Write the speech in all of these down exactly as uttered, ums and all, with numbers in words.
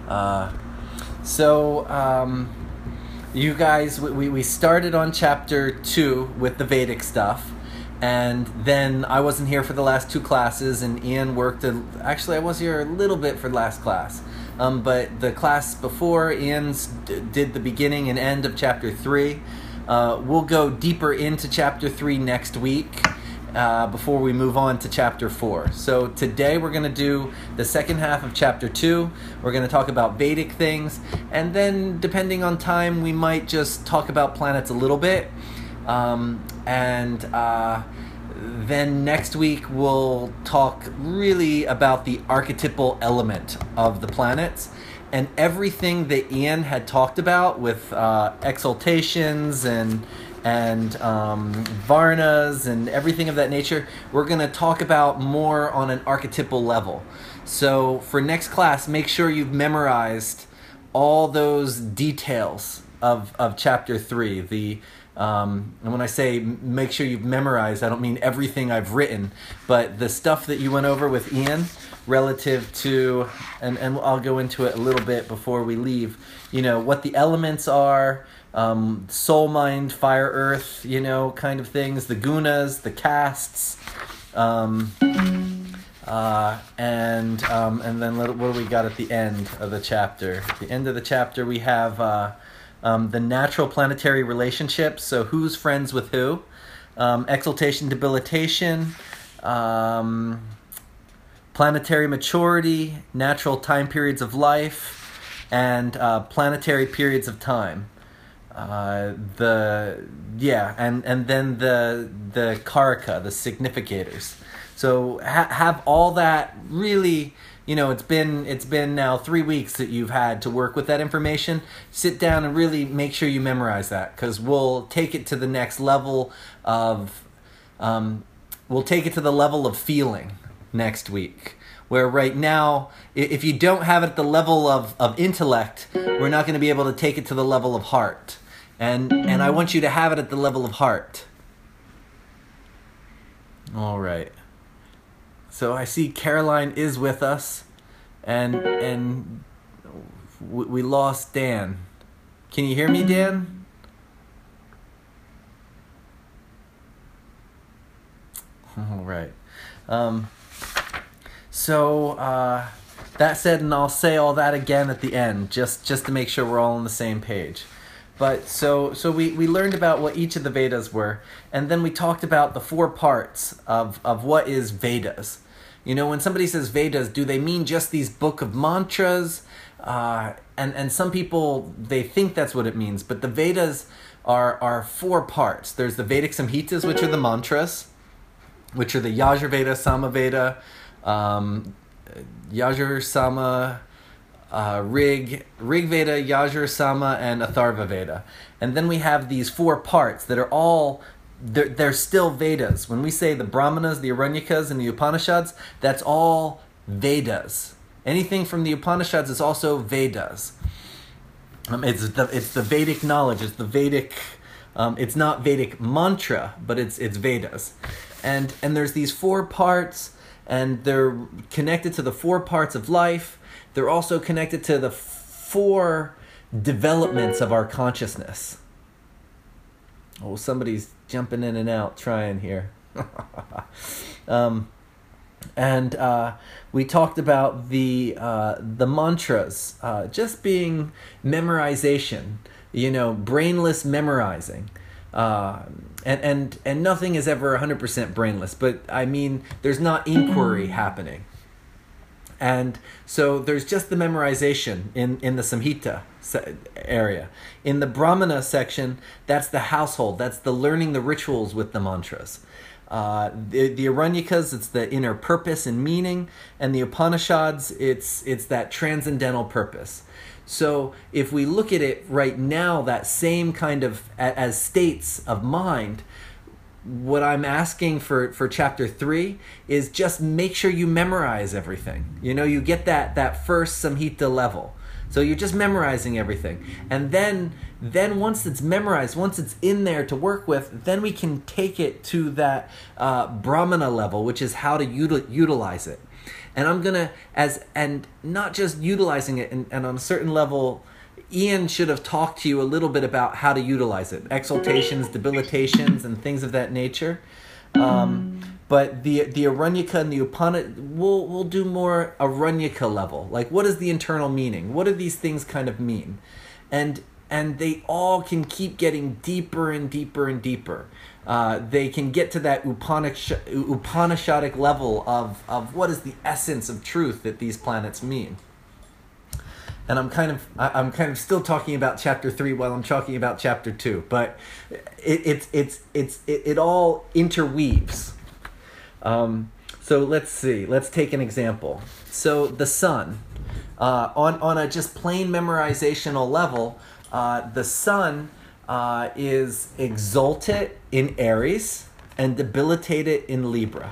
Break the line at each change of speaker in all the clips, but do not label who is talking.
Uh, so, um, you guys, we, we started on chapter two with the Vedic stuff, and then I wasn't here for the last two classes, and Ian worked, a, actually I was here a little bit for the last class, um, but the class before, Ian's d- did the beginning and end of chapter three. Uh, we'll go deeper into chapter three next week. Uh, before we move on to chapter four. So today we're going to do the second half of chapter two. We're going to talk about Vedic things, and then depending on time, we might just talk about planets a little bit. Um, and uh, then next week we'll talk really about the archetypal element of the planets. And everything that Ian had talked about with uh, exaltations and and um, Varnas and everything of that nature, we're going to talk about more on an archetypal level. So for next class, make sure you've memorized all those details of, of chapter three. The um, and when I say make sure you've memorized, I don't mean everything I've written, but the stuff that you went over with Ian relative to, and, and I'll go into it a little bit before we leave, you know, what the elements are, um, soul, mind, fire, earth, you know, kind of things, the gunas, the castes, um, uh, and um, and then what do we got at the end of the chapter? At the end of the chapter, we have uh, um, the natural planetary relationships, so who's friends with who, um, exaltation, debilitation, um, planetary maturity, natural time periods of life, and uh, planetary periods of time. Uh, the yeah, and and then the the karaka, the significators. So ha- have all that really. You know, it's been it's been now three weeks that you've had to work with that information. Sit down and really make sure you memorize that, because we'll take it to the next level of um, we'll take it to the level of feeling next week. Where right now, if you don't have it at the level of, of intellect, we're not going to be able to take it to the level of heart. And and I want you to have it at the level of heart. All right. So I see Caroline is with us, and and we lost Dan. Can you hear me, Dan? All right. Um, so uh, that said, and I'll say all that again at the end, just just to make sure we're all on the same page. But so so we, we learned about what each of the Vedas were, and then we talked about the four parts of, of what is Vedas. You know, when somebody says Vedas, do they mean just these book of mantras? Uh, and, and some people, they think that's what it means, but the Vedas are, are four parts. There's the Vedic Samhitas, which are the mantras, which are the Yajurveda, Samaveda, um, Yajur, Sama, Uh, Rig, Rig Veda, Yajur, Sama, and Atharva Veda. And then we have these four parts that are all, they're, they're still Vedas. When we say the Brahmanas, the Aranyakas, and the Upanishads, that's all Vedas. Anything from the Upanishads is also Vedas. Um, it's the it's the Vedic knowledge. It's the Vedic. Um, it's not Vedic mantra, but it's it's Vedas. And and there's these four parts, and they're connected to the four parts of life. They're also connected to the four developments of our consciousness. Oh, somebody's jumping in and out trying here. um, and uh, we talked about the uh, the mantras uh, just being memorization, you know, brainless memorizing. Uh, and, and, and nothing is ever one hundred percent brainless, but I mean, there's not inquiry happening. And so there's just the memorization in, in the Samhita area. In the Brahmana section, that's the household. That's the learning the rituals with the mantras. Uh, the, the Aranyakas, it's the inner purpose and meaning. And the Upanishads, it's it's that transcendental purpose. So if we look at it right now, that same kind of, as states of mind, what I'm asking for, for chapter three is just make sure you memorize everything. You know, you get that, that first Samhita level. So you're just memorizing everything. And then then once it's memorized, once it's in there to work with, then we can take it to that uh, Brahmana level, which is how to util- utilize it. And I'm gonna as and not just utilizing it, and, and on a certain level, Ian should have talked to you a little bit about how to utilize it, exaltations, debilitations, and things of that nature. Um, but the the Aranyaka and the Upana, we'll we'll do more Aranyaka level. Like, what is the internal meaning? What do these things kind of mean? And and they all can keep getting deeper and deeper and deeper. Uh, they can get to that Upanish- Upanishadic level of, of what is the essence of truth that these planets mean. And I'm kind of I'm kind of still talking about chapter three while I'm talking about chapter two, but it, it's it's it's it, it all interweaves. Um, so let's see. Let's take an example. So the sun, uh, on on a just plain memorizational level, uh, the sun uh, is exalted in Aries and debilitated in Libra.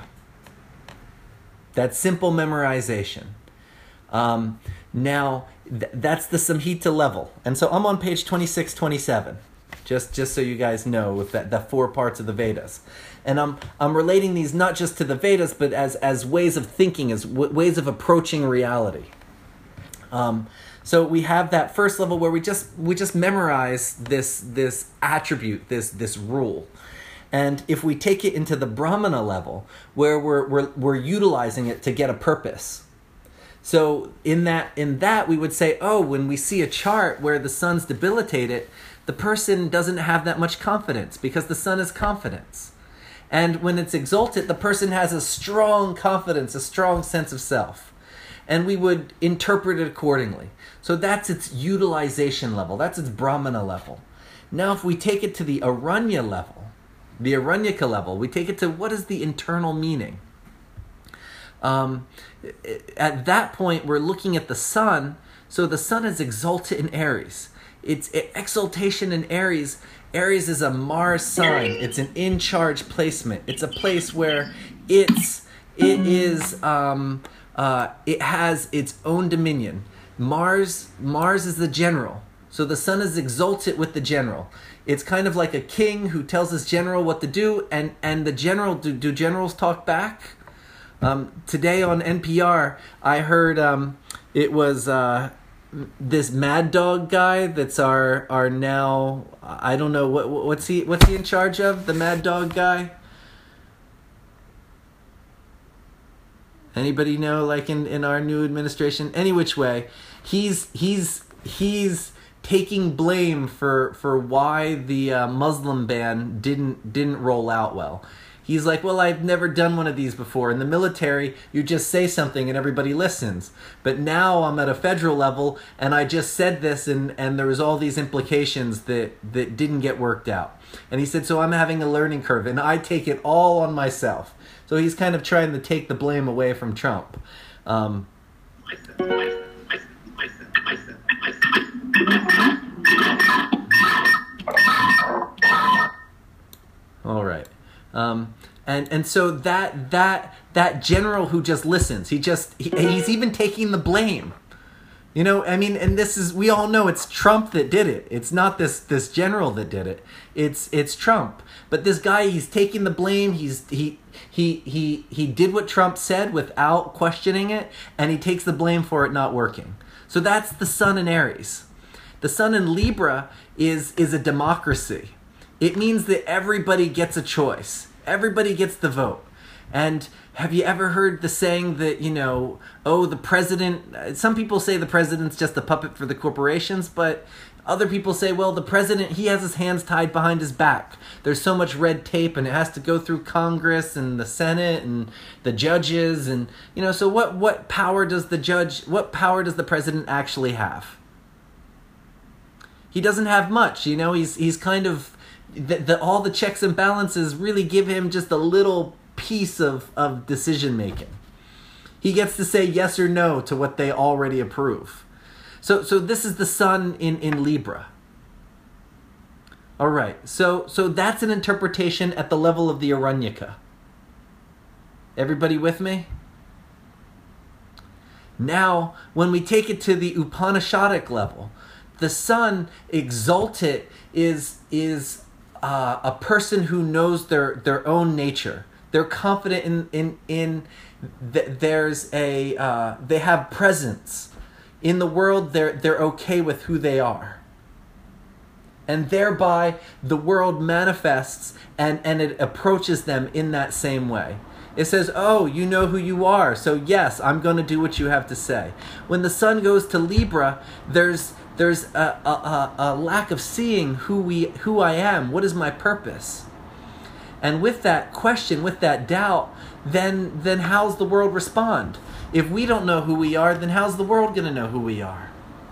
That's simple memorization. Um, now, th- that's the Samhita level. And so I'm on page twenty-six, twenty-seven, just, just so you guys know, with that, the four parts of the Vedas. And I'm I'm relating these not just to the Vedas, but as, as ways of thinking, as w- ways of approaching reality. Um, so we have that first level where we just we just memorize this this attribute, this this rule. And if we take it into the Brahmana level, where we're we're we're utilizing it to get a purpose. So in that in that we would say, oh, when we see a chart where the sun's debilitated, the person doesn't have that much confidence because the sun is confidence. And when it's exalted, the person has a strong confidence, a strong sense of self. And we would interpret it accordingly. So that's its utilization level. That's its Brahmana level. Now if we take it to the Aranya level, the Aranyaka level, we take it to what is the internal meaning. Um, at that point, we're looking at the sun. So the sun is exalted in Aries. It's exaltation in Aries. Aries is a Mars sign. It's an in-charge placement. It's a place where it's it is um, uh, it has its own dominion. Mars Mars is the general. So the sun is exalted with the general. It's kind of like a king who tells his general what to do, and and the general do, do generals talk back? Um, today on N P R, I heard um, it was uh, this Mad Dog guy that's our our now I don't know what what's he what's he in charge of, the Mad Dog guy. Anybody know, like in, in our new administration? Any which way, he's he's he's taking blame for for why the uh, Muslim ban didn't didn't roll out well. He's like, well, I've never done one of these before. In the military, you just say something and everybody listens. But now I'm at a federal level, and I just said this, and, and there was all these implications that, that didn't get worked out. And he said, so I'm having a learning curve, and I take it all on myself. So he's kind of trying to take the blame away from Trump. Um, all right. Um, and, and so that that that general who just listens, he just he, he's even taking the blame. You know, I mean, and this is, we all know it's Trump that did it. It's not this this general that did it. It's it's Trump. But this guy, he's taking the blame. He's he he he he did what Trump said without questioning it, and he takes the blame for it not working. So that's the sun in Aries. The sun in Libra is is a democracy. It means that everybody gets a choice. Everybody gets the vote. And have you ever heard the saying that, you know, oh, the president, some people say the president's just a puppet for the corporations, but other people say, well, the president, he has his hands tied behind his back. There's so much red tape, and it has to go through Congress and the Senate and the judges. And, you know, so what, what power does the judge, what power does the president actually have? He doesn't have much, you know, he's he's kind of, the, the, all the checks and balances really give him just a little piece of, of decision making. He gets to say yes or no to what they already approve. So so this is the sun in, in Libra. All right, so so that's an interpretation at the level of the Aranyaka. Everybody with me? Now, when we take it to the Upanishadic level, the sun exalted is is uh, a person who knows their, their own nature. They're confident in in in th- there's a uh, they have presence in the world. They're they're okay with who they are, and thereby the world manifests and and it approaches them in that same way. It says, oh, you know who you are, so yes, I'm going to do what you have to say. When the sun goes to Libra, there's there's a, a, a, a lack of seeing who we who I am. What is my purpose? And with that question, with that doubt, then then how's the world respond? If we don't know who we are, then how's the world going to know who we are?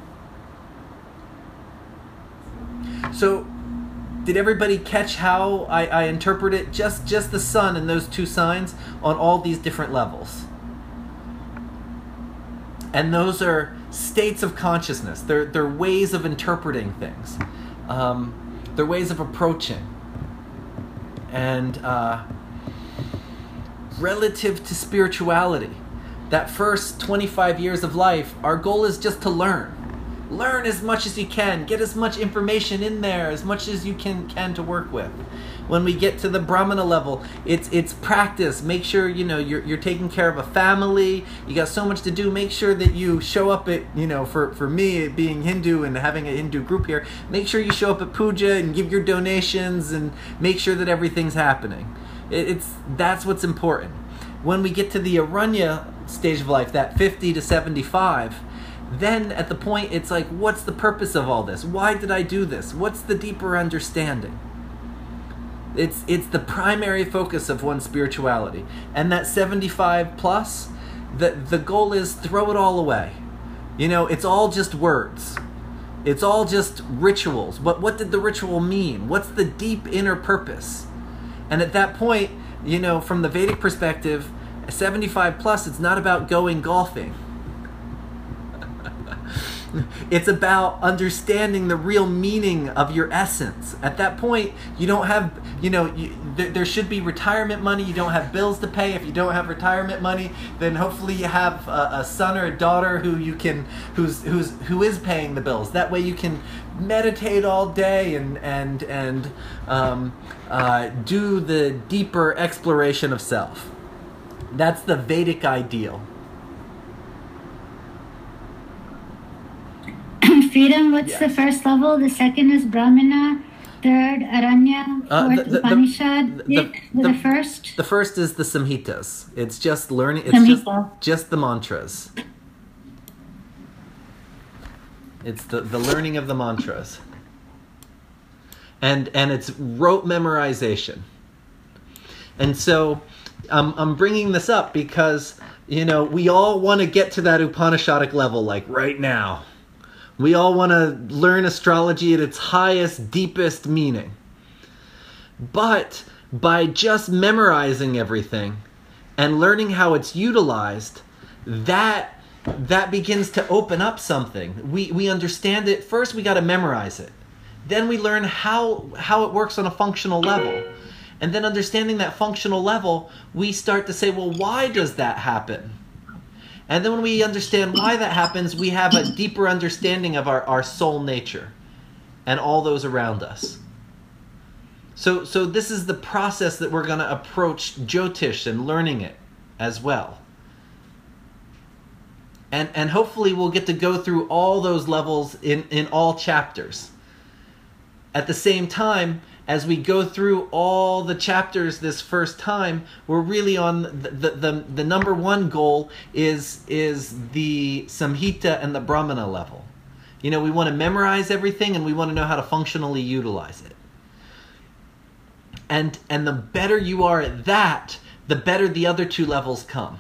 So, did everybody catch how I, I interpret it? Just, just the sun and those two signs on all these different levels. And those are states of consciousness. They're, they're ways of interpreting things. Um, they're ways of approaching. And uh, relative to spirituality, that first twenty-five years of life, our goal is just to learn. Learn as much as you can. Get as much information in there, as much as you can can to work with. When we get to the Brahmana level, it's it's practice. Make sure, you know, you're you're taking care of a family. You got so much to do. Make sure that you show up at, you know, for, for me, being Hindu and having a Hindu group here, make sure you show up at puja and give your donations and make sure that everything's happening. It, it's that's what's important. When we get to the Aranya stage of life, that fifty to seventy-five, then at the point it's like, what's the purpose of all this? Why did I do this? What's the deeper understanding? It's it's the primary focus of one's spirituality. And that seventy-five plus, the, the goal is throw it all away. You know, it's all just words. It's all just rituals. But what did the ritual mean? What's the deep inner purpose? And at that point, you know, from the Vedic perspective, seventy-five plus, it's not about going golfing. It's about understanding the real meaning of your essence. At that point, you don't have, you know, you, th- there should be retirement money. You don't have bills to pay. If you don't have retirement money, then hopefully you have a, a son or a daughter who you can, who's who's who is paying the bills. That way you can meditate all day and and and um, uh, do the deeper exploration of self. That's the Vedic ideal.
Freedom, what's
Yes.
the first level? The second is Brahmana, third Aranya,
Uh,
fourth
the- the- the-
Upanishad.
the-
The, the,
the-
first?
The first is the Samhitas. It's just learning. It's just
Samhita.
just the mantras. It's the, the learning of the mantras. And and it's rote memorization. And so um, I'm bringing this up because, you know, we all want to get to that Upanishadic level like right now. We all want to learn astrology at its highest, deepest meaning. But by just memorizing everything and learning how it's utilized, that that begins to open up something. We we understand it. First, we got to memorize it. Then we learn how how it works on a functional level. And then understanding that functional level, we start to say, well, why does that happen? And then when we understand why that happens, we have a deeper understanding of our, our soul nature and all those around us. So so this is the process that we're going to approach Jyotish and learning it as well. And and hopefully we'll get to go through all those levels in, in all chapters. At the same time, as we go through all the chapters this first time, we're really on the the, the, the number one goal is is the Samhita and the Brahmana level. You know, we want to memorize everything and we want to know how to functionally utilize it. And and the better you are at that, the better the other two levels come.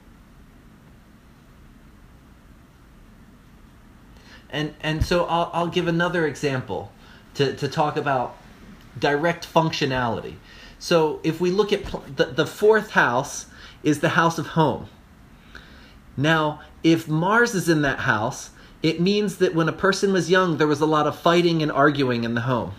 And and so I'll I'll give another example to, to talk about direct functionality. So if we look at pl- the, the fourth house is the house of home. Now, if Mars is in that house, it means that when a person was young, there was a lot of fighting and arguing in the home.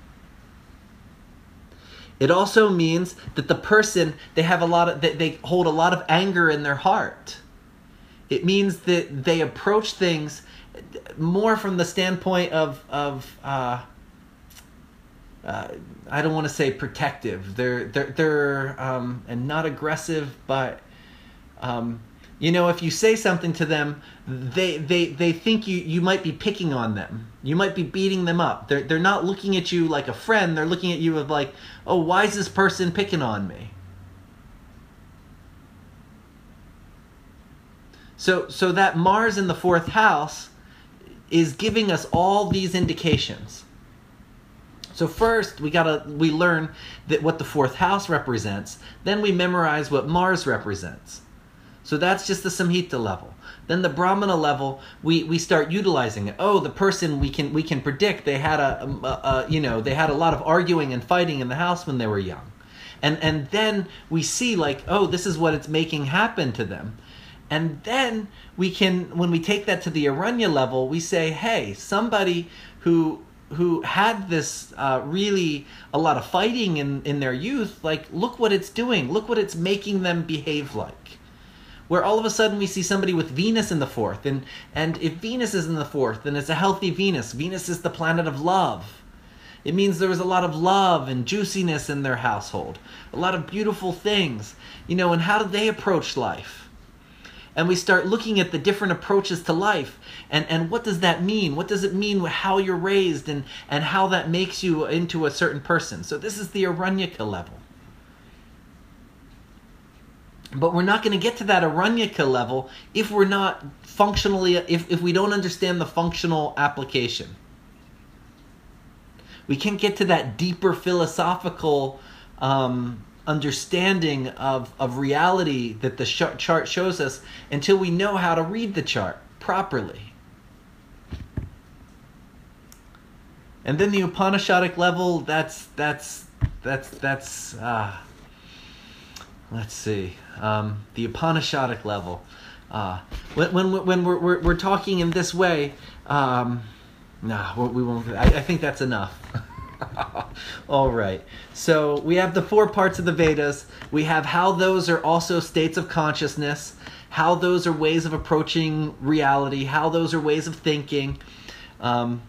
It also means that the person, they have a lot of, they, they hold a lot of anger in their heart. It means that they approach things more from the standpoint of, of, uh, uh, I don't want to say protective. They're they're they're um, and not aggressive, but um, you know, if you say something to them, they they they think you you might be picking on them. You might be beating them up. They're they're not looking at you like a friend. They're looking at you with like, oh, why is this person picking on me? So so that Mars in the fourth house is giving us all these indications. So first we gotta we learn that what the fourth house represents. Then we memorize what Mars represents. So that's just the Samhita level. Then the Brahmana level, we, we start utilizing it. Oh, the person we can we can predict they had a, a, a you know they had a lot of arguing and fighting in the house when they were young, and and then we see like, oh, this is what it's making happen to them. And then we can, when we take that to the Aranya level, we say, hey, somebody who who had this uh, really a lot of fighting in, in their youth, like, look what it's doing. Look what it's making them behave like. Where all of a sudden we see somebody with Venus in the fourth. And, and if Venus is in the fourth, then it's a healthy Venus. Venus is the planet of love. It means there was a lot of love and juiciness in their household. A lot of beautiful things. You know, and how did they approach life? And we start looking at the different approaches to life. And, and what does that mean? What does it mean with how you're raised and, and how that makes you into a certain person? So this is the Aranyaka level. But we're not going to get to that Aranyaka level if we're not functionally, if, if we don't understand the functional application. We can't get to that deeper philosophical um, understanding of, of reality that the sh- chart shows us until we know how to read the chart properly. And then the Upanishadic level, that's, that's, that's, that's, uh, let's see, um, the Upanishadic level. Uh, when, when, when we're, we're, we're talking in this way, um, nah, we won't, I, I think that's enough. All right. So we have the four parts of the Vedas. We have how those are also states of consciousness, how those are ways of approaching reality, how those are ways of thinking. Um,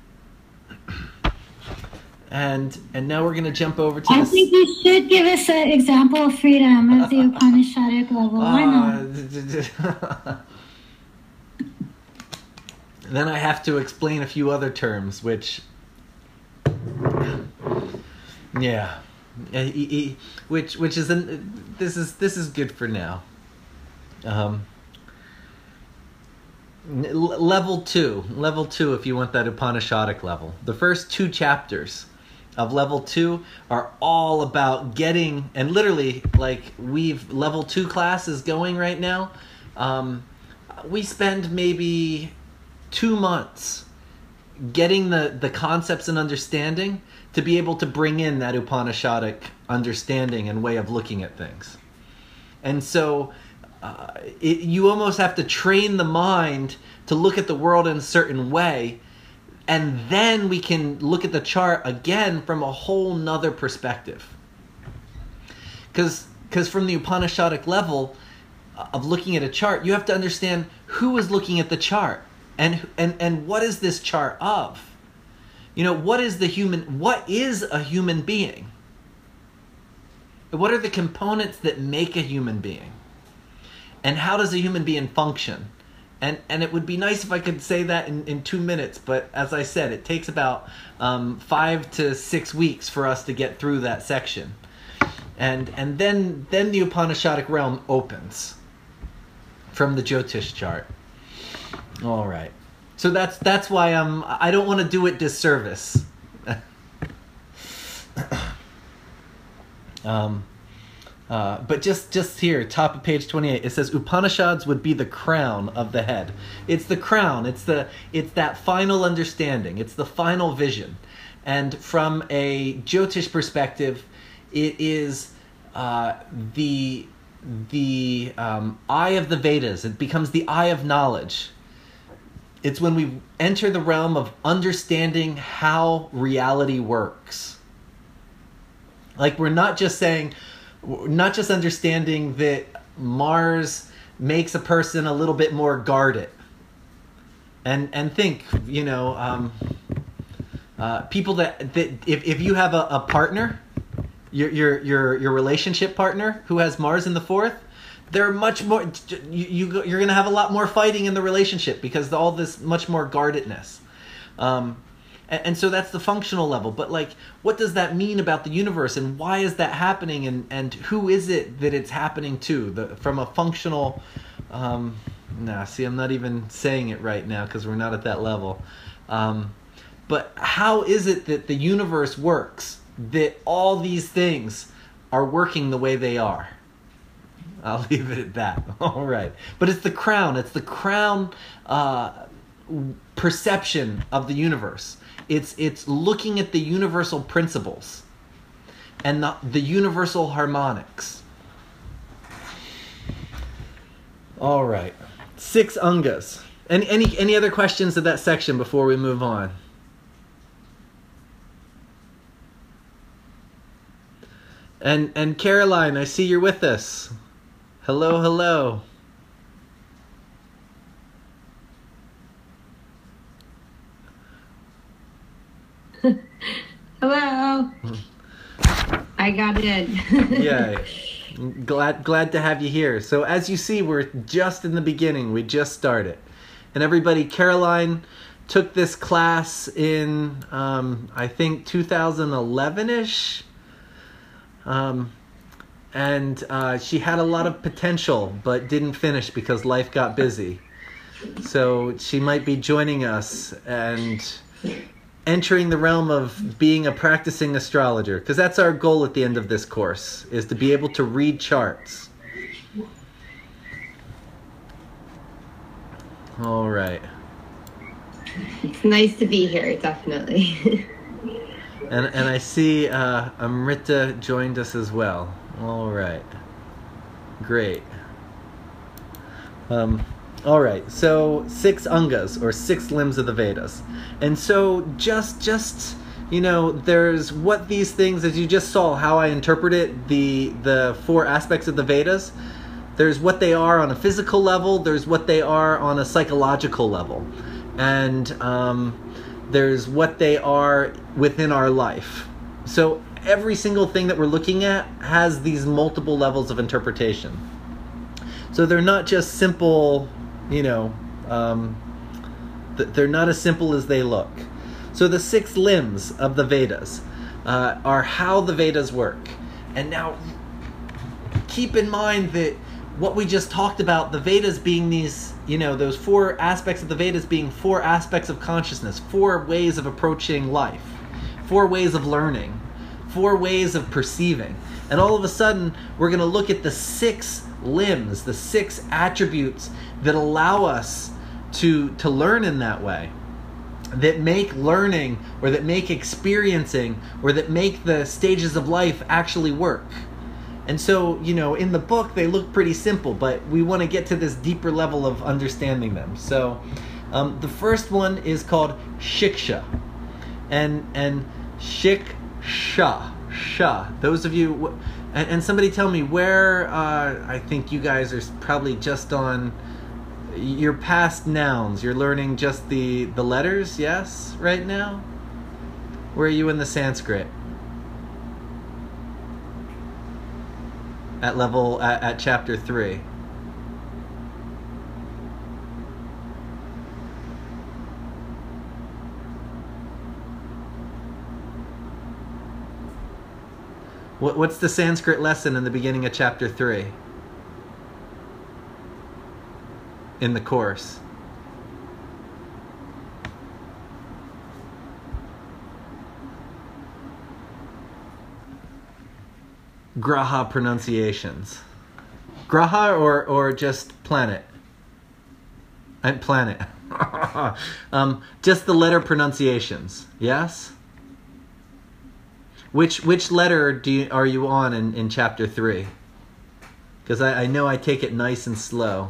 and and now we're going to jump over to
I
this.
think you should give us an example of freedom at the Upanishadic level. Why not?
Uh, then I have to explain a few other terms, which... Yeah, uh, he, he, which which is an, this is this is good for now. Um, level two, level two. If you want that Upanishadic level, the first two chapters of level two are all about getting, and literally, like we've level two classes going right now. Um, we spend maybe two months getting the, the concepts and understanding to be able to bring in that Upanishadic understanding and way of looking at things. And so uh, it, you almost have to train the mind to look at the world in a certain way, and then we can look at the chart again from a whole nother perspective. Because because from the Upanishadic level of looking at a chart, you have to understand who is looking at the chart. And and and what is this chart of? You know, what is the human, what is a human being? What are the components that make a human being? And how does a human being function? And and it would be nice if I could say that in, in two minutes, but as I said, it takes about um, five to six weeks for us to get through that section. And and then then the Upanishadic realm opens from the Jyotish chart. All right, so that's that's why I'm I don't want to do it disservice. um, uh, but just just here, top of page twenty-eight, it says Upanishads would be the crown of the head. It's the crown. It's the it's that final understanding. It's the final vision, and from a Jyotish perspective, it is uh, the the um, eye of the Vedas. It becomes the eye of knowledge. It's when we enter the realm of understanding how reality works. Like, we're not just saying, not just understanding that Mars makes a person a little bit more guarded. And and think, you know, um, uh, uh, people that, that if, if you have a, a partner, your, your your your relationship partner who has Mars in the fourth, they're much more, you, you you're going to have a lot more fighting in the relationship because all this much more guardedness. Um, and, and so that's the functional level. But like, what does that mean about the universe, and why is that happening, and, and who is it that it's happening to? The, from a functional, um, nah, see, I'm not even saying it right now because we're not at that level. Um, but how is it that the universe works, that all these things are working the way they are? I'll leave it at that. All right. But it's the crown. It's the crown uh, perception of the universe. It's it's looking at the universal principles and the, the universal harmonics. All right. Six angas. Any, any, any other questions of that section before we move on? And and Caroline, I see you're with us. Hello, hello.
Hello. I got in.
Yeah. Glad glad to have you here. So as you see, we're just in the beginning. We just started. And everybody, Caroline took this class in, um, I think, two thousand eleven-ish. Um, and uh, she had a lot of potential, but didn't finish because life got busy. So she might be joining us and entering the realm of being a practicing astrologer, because that's our goal at the end of this course, is to be able to read charts. All right.
It's nice to be here, definitely.
And and I see uh, Amrita joined us as well. All right. Great. Um, all right. So six angas, or six limbs of the Vedas. And so just, just you know, there's what these things, as you just saw, how I interpret it, the, the four aspects of the Vedas. There's what they are on a physical level. There's what they are on a psychological level. And um, there's what they are within our life. So every single thing that we're looking at has these multiple levels of interpretation. So they're not just simple, you know, um, th- they're not as simple as they look. So the six limbs of the Vedas uh, are how the Vedas work. And now keep in mind that what we just talked about, the Vedas being these, you know, those four aspects of the Vedas being four aspects of consciousness, four ways of approaching life, four ways of learning, four ways of perceiving. And all of a sudden, we're going to look at the six limbs, the six attributes that allow us to, to learn in that way, that make learning, or that make experiencing, or that make the stages of life actually work. And so, you know, in the book, they look pretty simple, but we want to get to this deeper level of understanding them. So um, the first one is called Shiksha. And and Shiksha, Sha. Those of you, and, and somebody tell me where, uh, I think you guys are probably just on, you're past nouns. You're learning just the, the letters, yes, right now? Where are you in the Sanskrit? At level, at, at chapter three. What, what's the Sanskrit lesson in the beginning of chapter three? In the course. Graha pronunciations. Graha or, or just planet? And planet. um, just the letter pronunciations. Yes? Which which letter do you, are you on in, in chapter three? Because I, I know I take it nice and slow.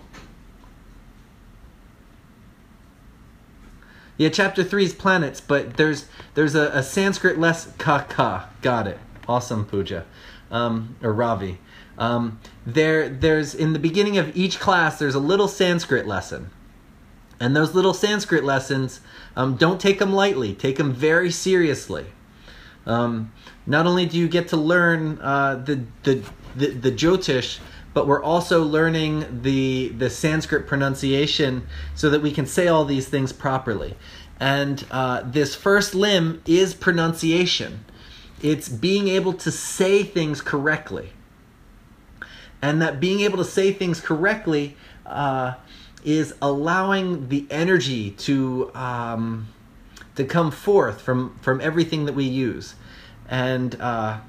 Yeah, chapter three is planets, but there's there's a, a Sanskrit less ka ka. Got it. Awesome, Pooja. Um, or Ravi. Um, there, there's in the beginning of each class, there's a little Sanskrit lesson. And those little Sanskrit lessons, um, don't take them lightly. Take them very seriously. Um, not only do you get to learn uh, the, the the the Jyotish, but we're also learning the the Sanskrit pronunciation so that we can say all these things properly. And uh, this first limb is pronunciation. It's being able to say things correctly. And that being able to say things correctly uh, is allowing the energy to um, to come forth from, from everything that we use. And uh,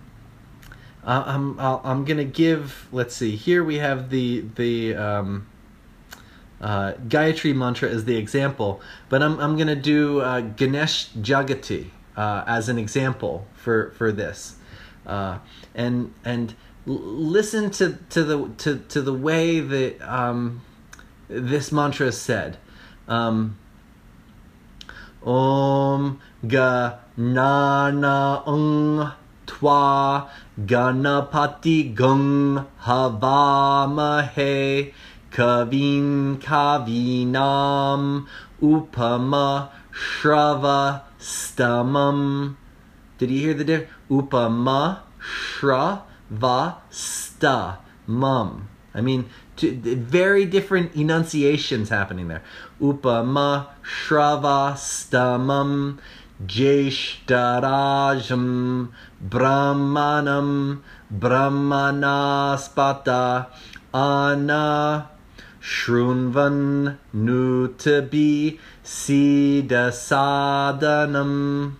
I'm I'll, I'm gonna give. Let's see. Here we have the the um, uh, Gayatri mantra as the example, but I'm I'm gonna do uh, Ganesh Jagati uh, as an example for for this, uh, and and l- listen to to the to to the way that um, this mantra is said. Um, Om ga na na ung twa ganapati gung havamahe kavin kavinam upama shrava stamam. Did you hear the difference? Upama shrava stamam. I mean, to, very different enunciations happening there. Upama shrava stamam jeshtarajam brahmanam brahmanaspata ana shrunvan nutabi sida sadhanam.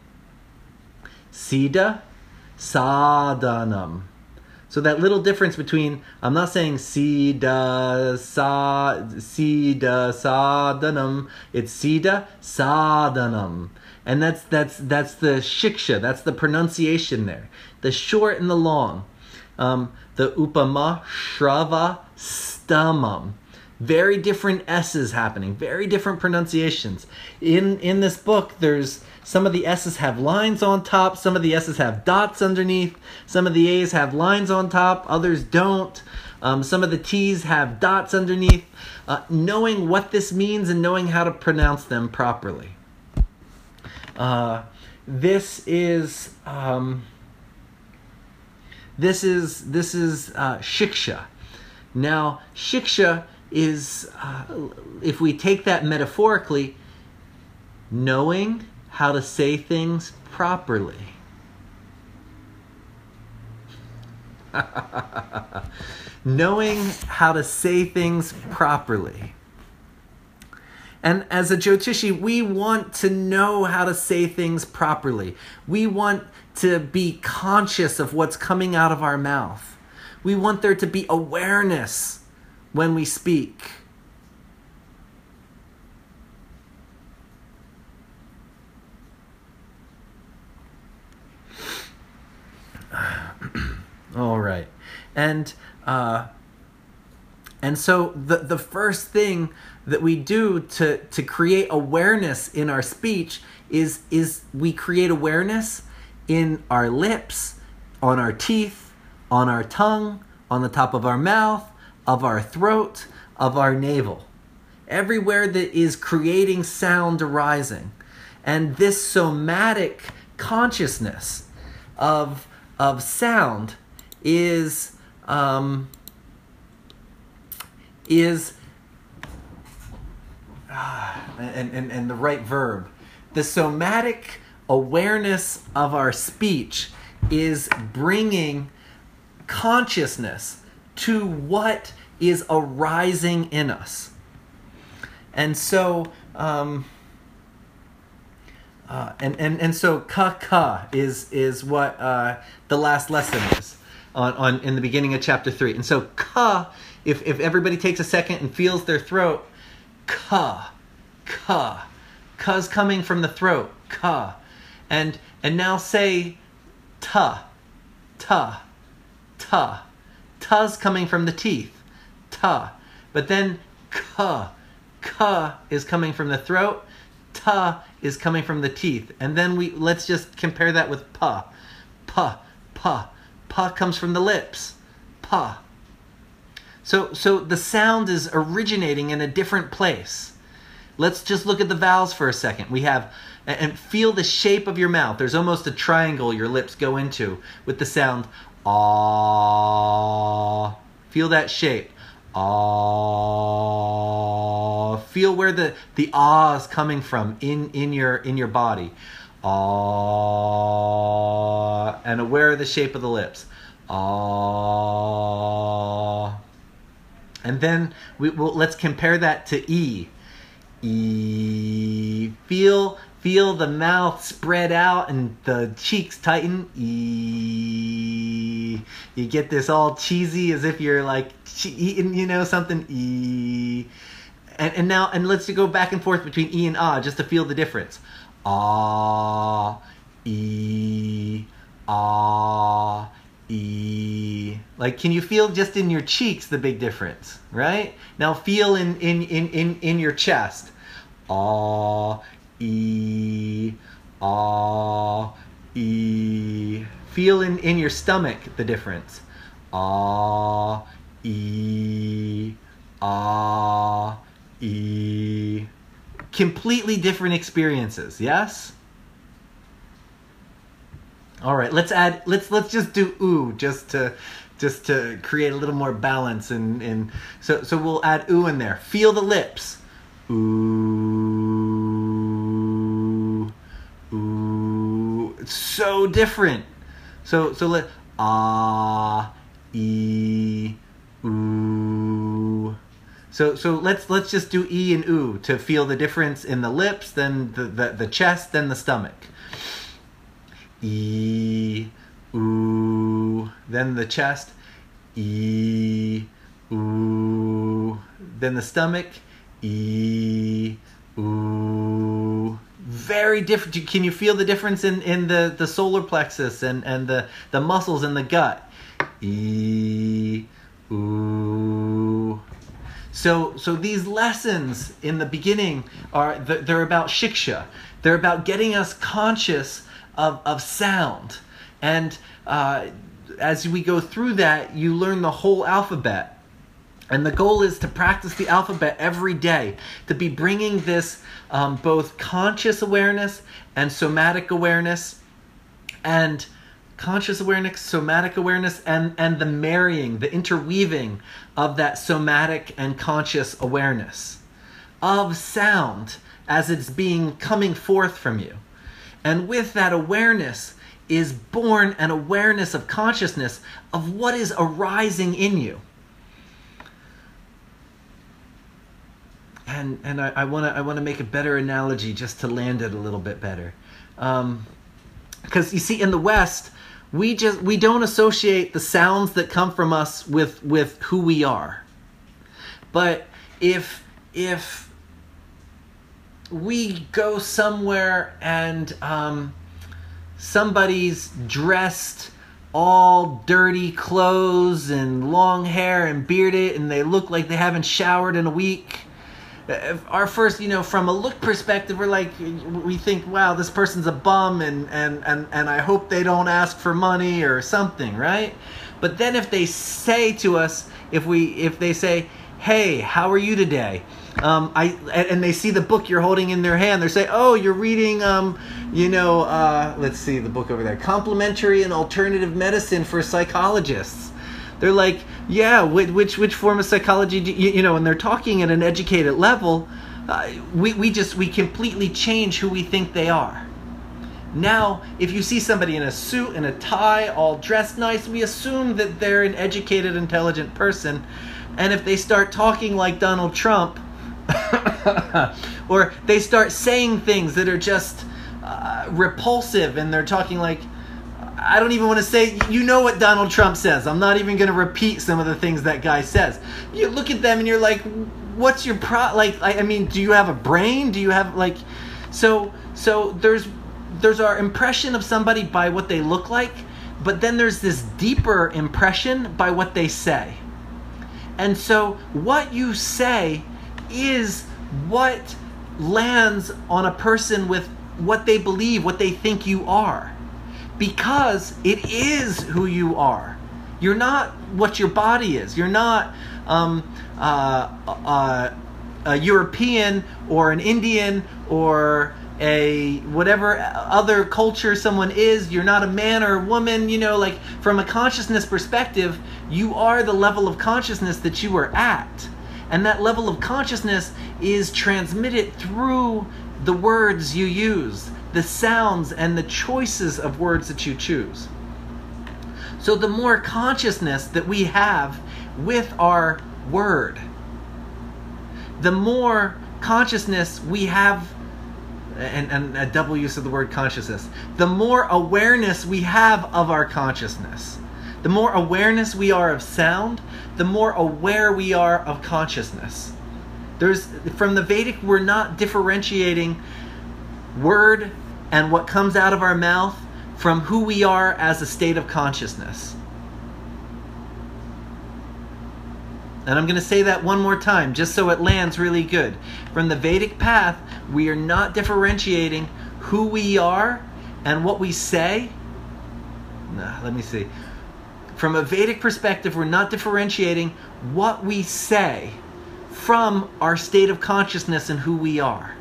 Sida sadhanam. So that little difference between, I'm not saying Sida sa Sida sadhanam, it's Sida sadhanam. And that's that's that's the shiksha, that's the pronunciation there. The short and the long. Um, the upama shrava stamam. Very different S's happening, very different pronunciations. In in this book, there's some of the S's have lines on top, some of the S's have dots underneath, some of the A's have lines on top, others don't. Um, some of the T's have dots underneath. Uh, knowing what this means and knowing how to pronounce them properly. Uh, this is um, this is this is uh, shiksha. Now, shiksha is, uh, if we take that metaphorically, knowing how to say things properly. Knowing how to say things properly. And as a Jyotishi, we want to know how to say things properly. We want to be conscious of what's coming out of our mouth. We want there to be awareness when we speak. All right. And uh, and so the, the first thing that we do to, to create awareness in our speech is, is we create awareness in our lips, on our teeth, on our tongue, on the top of our mouth, of our throat, of our navel. Everywhere that is creating sound arising. And this somatic consciousness of, of sound is um, is uh, and, and, and the right verb. The somatic awareness of our speech is bringing consciousness to what is arising in us. And so um, uh, and, and, and so ka ka is is what uh, the last lesson is on, on in the beginning of chapter three. And so ka, if if everybody takes a second and feels their throat, ka, ka, ka's coming from the throat, ka. And and now say ta, ta, ta. Ta's coming from the teeth, ta. But then ka, ka is coming from the throat, ta is coming from the teeth. And then we let's just compare that with pa, pa, pa. Pa comes from the lips, pa. So so the sound is originating in a different place. let's just look at the vowels for a second. We have, and feel the shape of your mouth. There's almost a triangle your lips go into with the sound ah. Feel that shape. Ah. Feel where the the ah is coming from in in your in your body. Ah. And aware of the shape of the lips. Ah. And then we will let's compare that to E. E. Feel feel the mouth spread out and the cheeks tighten. E. You get this all cheesy as if you're like eating, you know, something. E. And and now and let's go back and forth between E and ah just to feel the difference. Ah. E. Ah. E. Like, can you feel just in your cheeks the big difference, right? Now feel in in in in, in your chest. Ah, E, ah, E. Feel in, in your stomach the difference. Ah, E, ah, E. Completely different experiences, yes? All right, let's add. Let's let's just do ooh, just to just to create a little more balance, and and so so we'll add ooh in there. Feel the lips. Ooh, ooh. It's so different. So so let ah, e, ooh. So so let's let's just do e and ooh to feel the difference in the lips, then the the, the chest, then the stomach. E, ooh, then the chest, E, ooh, then the stomach, E, ooh. Very different. Can you feel the difference in, in the, the solar plexus and, and the, the muscles in the gut? E, ooh. So so these lessons in the beginning are they're about shiksha. They're about getting us conscious Of, of sound. And uh, as we go through that, you learn the whole alphabet. And the goal is to practice the alphabet every day, to be bringing this um, both conscious awareness and somatic awareness, and conscious awareness, somatic awareness, and, and the marrying, the interweaving of that somatic and conscious awareness of sound as it's being coming forth from you. And with that awareness is born an awareness of consciousness of what is arising in you. And and I, I wanna I wanna make a better analogy just to land it a little bit better. Um, because you see, in the West, we just we don't associate the sounds that come from us with with who we are. But if if we go somewhere and um, somebody's dressed all dirty clothes and long hair and bearded, and they look like they haven't showered in a week. Our first, you know, from a look perspective, we're like, we think, wow, this person's a bum, and, and, and, and I hope they don't ask for money or something, right? But then if they say to us, if we, if they say, hey, how are you today? Um, I and they see the book you're holding in their hand. They say, "Oh, you're reading, um, you know, uh, let's see the book over there, Complementary and Alternative Medicine for Psychologists." They're like, "Yeah, which which, which form of psychology do you, you know?" And they're talking at an educated level. Uh, we we just we completely change who we think they are. Now, if you see somebody in a suit and a tie, all dressed nice, we assume that they're an educated, intelligent person. And if they start talking like Donald Trump, or they start saying things that are just uh, repulsive, and they're talking like, I don't even want to say, you know what Donald Trump says. I'm not even going to repeat some of the things that guy says. You look at them and you're like, what's your pro, like, I, I mean, do you have a brain? Do you have, like, so, so there's, there's our impression of somebody by what they look like, but then there's this deeper impression by what they say. And so what you say is what lands on a person with what they believe, what they think you are. Because it is who you are. You're not what your body is. You're not um, uh, uh, a European or an Indian or a whatever other culture someone is, you're not a man or a woman, you know, like from a consciousness perspective, you are the level of consciousness that you are at. And that level of consciousness is transmitted through the words you use, the sounds and the choices of words that you choose. So the more consciousness that we have with our word, the more consciousness we have, and, and a double use of the word consciousness, the more awareness we have of our consciousness. The more awareness we are of sound, the more aware we are of consciousness. There's, from the Vedic, we're not differentiating word and what comes out of our mouth from who we are as a state of consciousness. And I'm going to say that one more time, just so it lands really good. From the Vedic path, we are not differentiating who we are and what we say. Nah, let me see. From a Vedic perspective, we're not differentiating what we say from our state of consciousness and who we are.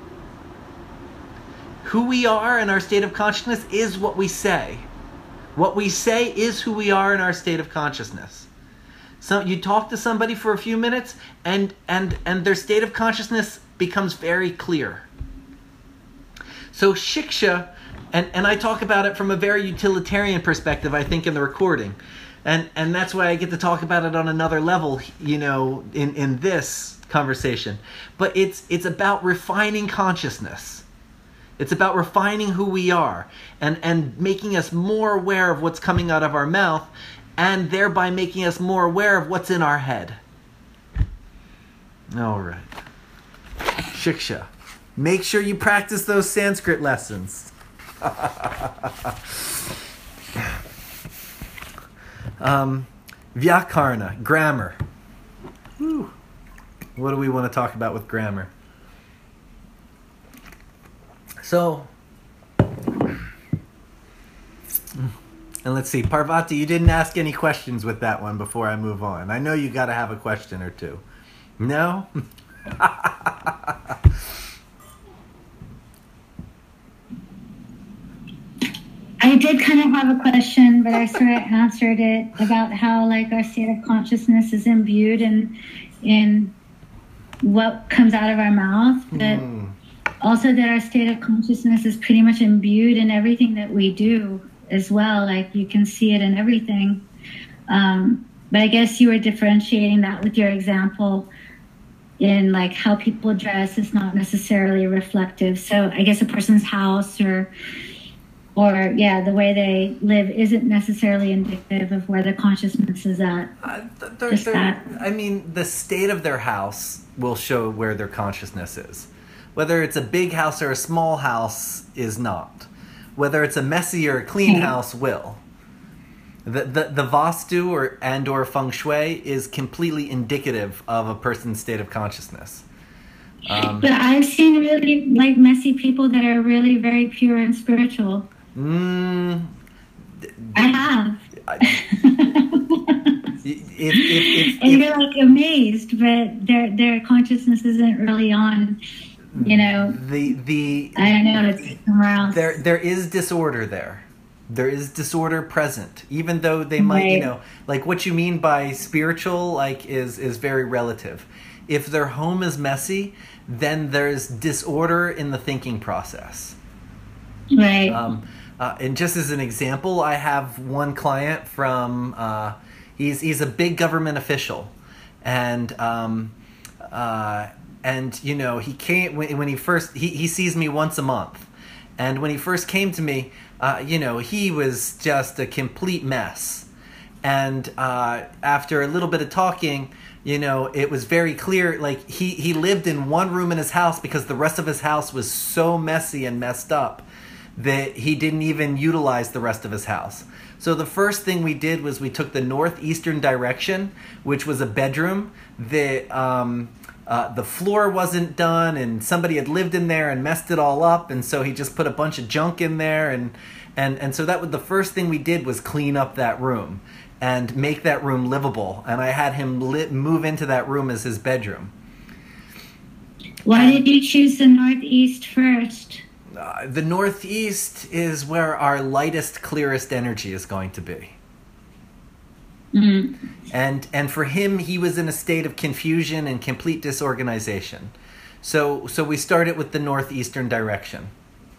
Who we are in our state of consciousness is what we say. What we say is who we are in our state of consciousness. So you talk to somebody for a few minutes and, and, and their state of consciousness becomes very clear. So shiksha, and, and I talk about it from a very utilitarian perspective, I think, in the recording. And and that's why I get to talk about it on another level, you know, in, in this conversation. But it's it's about refining consciousness. It's about refining who we are and, and making us more aware of what's coming out of our mouth, and thereby making us more aware of what's in our head. All right. Shiksha. Make sure you practice those Sanskrit lessons. um, Vyakarna, grammar. Whew. What do we want to talk about with grammar? So, and let's see, Parvati, you didn't ask any questions with that one before I move on. I know you got to have a question or two. No?
I did kind of have a question, but I sort of answered it about how, like, our state of consciousness is imbued in in what comes out of our mouth, but mm. also that our state of consciousness is pretty much imbued in everything that we do as well. Like, you can see it in everything. Um, but I guess you were differentiating that with your example in, like, how people dress is not necessarily reflective. So I guess a person's house or Or, yeah, the way they live isn't necessarily indicative of where their consciousness is at.
Uh, they're,
Just
they're,
that.
I mean, the state of their house will show where their consciousness is. Whether it's a big house or a small house is not. Whether it's a messy or a clean
Okay.
house will. The, the, the Vastu or, and or Feng Shui is completely indicative of a person's state of consciousness. Um,
But I've seen really, like, messy people that are really very pure and spiritual.
mm,
I have.
I- if, if, if,
And
if,
you're, like, amazed, but their their consciousness isn't really on, you know,
the the
I don't know, it's somewhere else.
there there is disorder there. There is disorder present, even though they might, you
Right.
know, like what you mean by spiritual, like is is very relative. If their home is messy, then there's disorder in the thinking process.
Right.
Um, uh, and just as an example, I have one client from, uh, he's he's a big government official, and um, uh, and you know he came when, when he first he, he sees me once a month, and when he first came to me, uh, you know he was just a complete mess, and uh, after a little bit of talking, you know it was very clear, like he he lived in one room in his house because the rest of his house was so messy and messed up that he didn't even utilize the rest of his house. So the first thing we did was we took the northeastern direction, which was a bedroom that um, uh, the floor wasn't done and somebody had lived in there and messed it all up, and so he just put a bunch of junk in there, and and and so that was the first thing we did was clean up that room and make that room livable, and I had him li- move into that room as his bedroom.
Why
And,
did you choose the Northeast first?
uh, the Northeast is where our lightest, clearest energy is going to be.
Mm.
And and for him, he was in a state of confusion and complete disorganization. So so we started with the northeastern direction.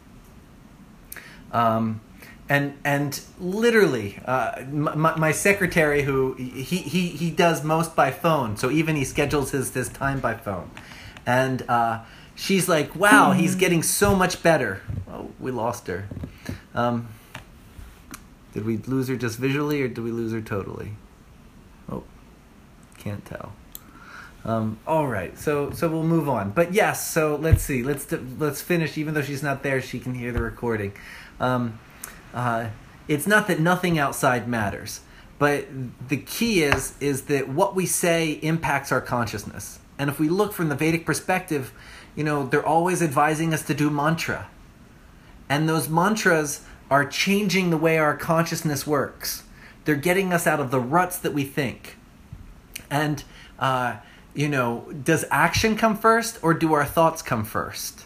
Um, and and literally, uh, my, my secretary, who he, he he does most by phone, so even he schedules his his time by phone, and uh, she's like, "Wow, he's getting so much better." Oh, we lost her. Um, did we lose her just visually, or did we lose her totally? Oh, can't tell. Um, all right, so so we'll move on. But yes, so let's see. Let's let's finish. Even though she's not there, she can hear the recording. Um, uh, it's not that nothing outside matters, but the key is is that what we say impacts our consciousness. And if we look from the Vedic perspective, you know, they're always advising us to do mantra, and those mantras are changing the way our consciousness works. They're getting us out of the ruts that we think. And uh, you know, does action come first, or do our thoughts come first?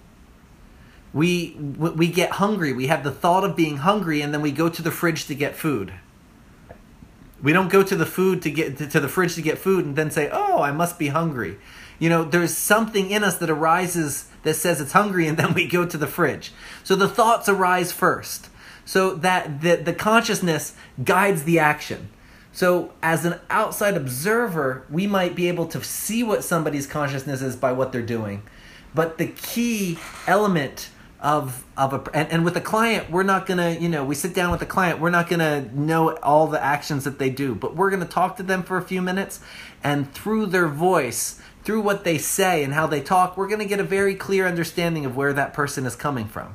We we get hungry. We have the thought of being hungry, and then we go to the fridge to get food. We don't go to the food to get to, to the fridge to get food, and then say, "Oh, I must be hungry." You know, there's something in us that arises that says it's hungry, and then we go to the fridge. So the thoughts arise first, so that the the consciousness guides the action. So as an outside observer, we might be able to see what somebody's consciousness is by what they're doing. But the key element of of a and, and with a client, we're not gonna, you know, we sit down with the client, we're not gonna know all the actions that they do, but we're gonna talk to them for a few minutes, and through their voice, through what they say and how they talk, we're gonna get a very clear understanding of where that person is coming from.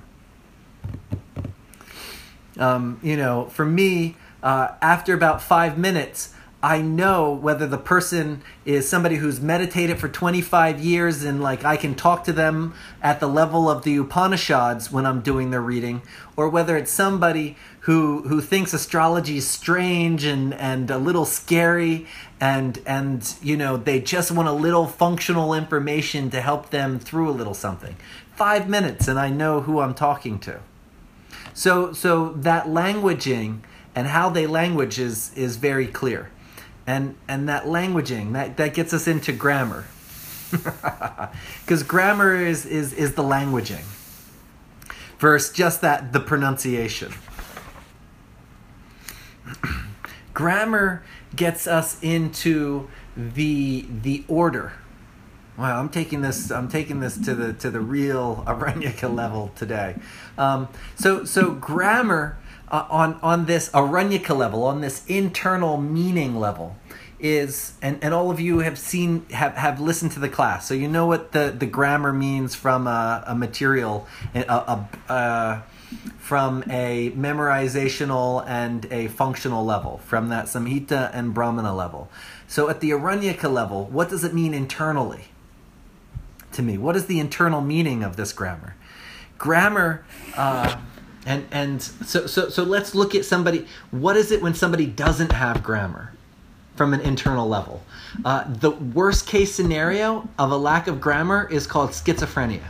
Um, you know, for me, Uh, after about five minutes, I know whether the person is somebody who's meditated for twenty-five years and like I can talk to them at the level of the Upanishads when I'm doing their reading, or whether it's somebody who who thinks astrology is strange and, and a little scary and and you know they just want a little functional information to help them through a little something. Five minutes and I know who I'm talking to. So so that languaging and how they language is is very clear. And and that languaging, that, that gets us into grammar. Because grammar is, is, is the languaging versus just that, the pronunciation. Grammar gets us into the the order. Wow, I'm taking this. I'm taking this to the to the real Aranyaka level today. Um, so so grammar. Uh, on on this Aranyaka level, on this internal meaning level, is and, and all of you have seen have, have listened to the class, so you know what the, the grammar means from a, a material, a, a, a from a memorizational and a functional level, from that Samhita and Brahmana level. So at the Aranyaka level, what does it mean internally? To me, what is the internal meaning of this grammar? Grammar. Uh, And and so, so so let's look at somebody. What is it when somebody doesn't have grammar from an internal level? Uh, the worst case scenario of a lack of grammar is called schizophrenia.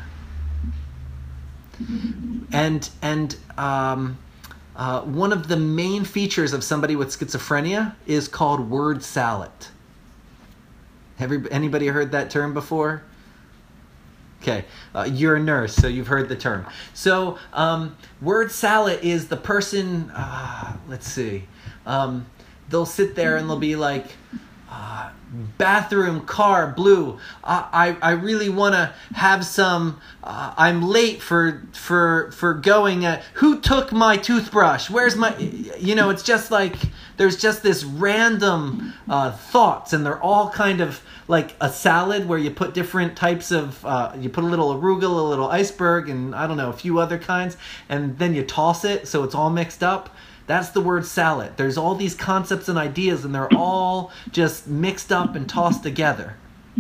And and um, uh, one of the main features of somebody with schizophrenia is called word salad. Have anybody heard that term before? Okay, uh, you're a nurse, so you've heard the term. So, um, word salad is the person, uh, let's see, um, they'll sit there and they'll be like, uh, bathroom, car, blue, uh, I, I really want to have some, uh, I'm late for, for, for going, uh, who took my toothbrush? Where's my, you know, it's just like, there's just this random uh, thoughts, and they're all kind of like a salad where you put different types of, uh, you put a little arugula, a little iceberg, and I don't know, a few other kinds, and then you toss it so it's all mixed up. That's the word salad. There's all these concepts and ideas, and they're all just mixed up and tossed together.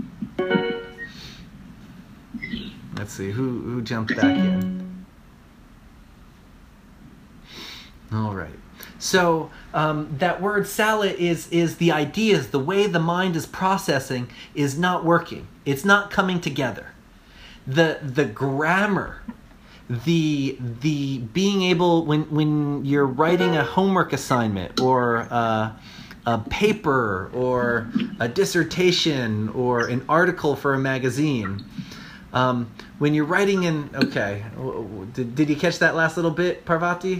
Let's see, who, who jumped back in? All right. So um, that word salad is is the ideas, the way the mind is processing is not working. It's not coming together. the the grammar, the the being able when when you're writing a homework assignment or uh, a paper or a dissertation or an article for a magazine. Um, when you're writing in, okay, did, did you catch that last little bit, Parvati?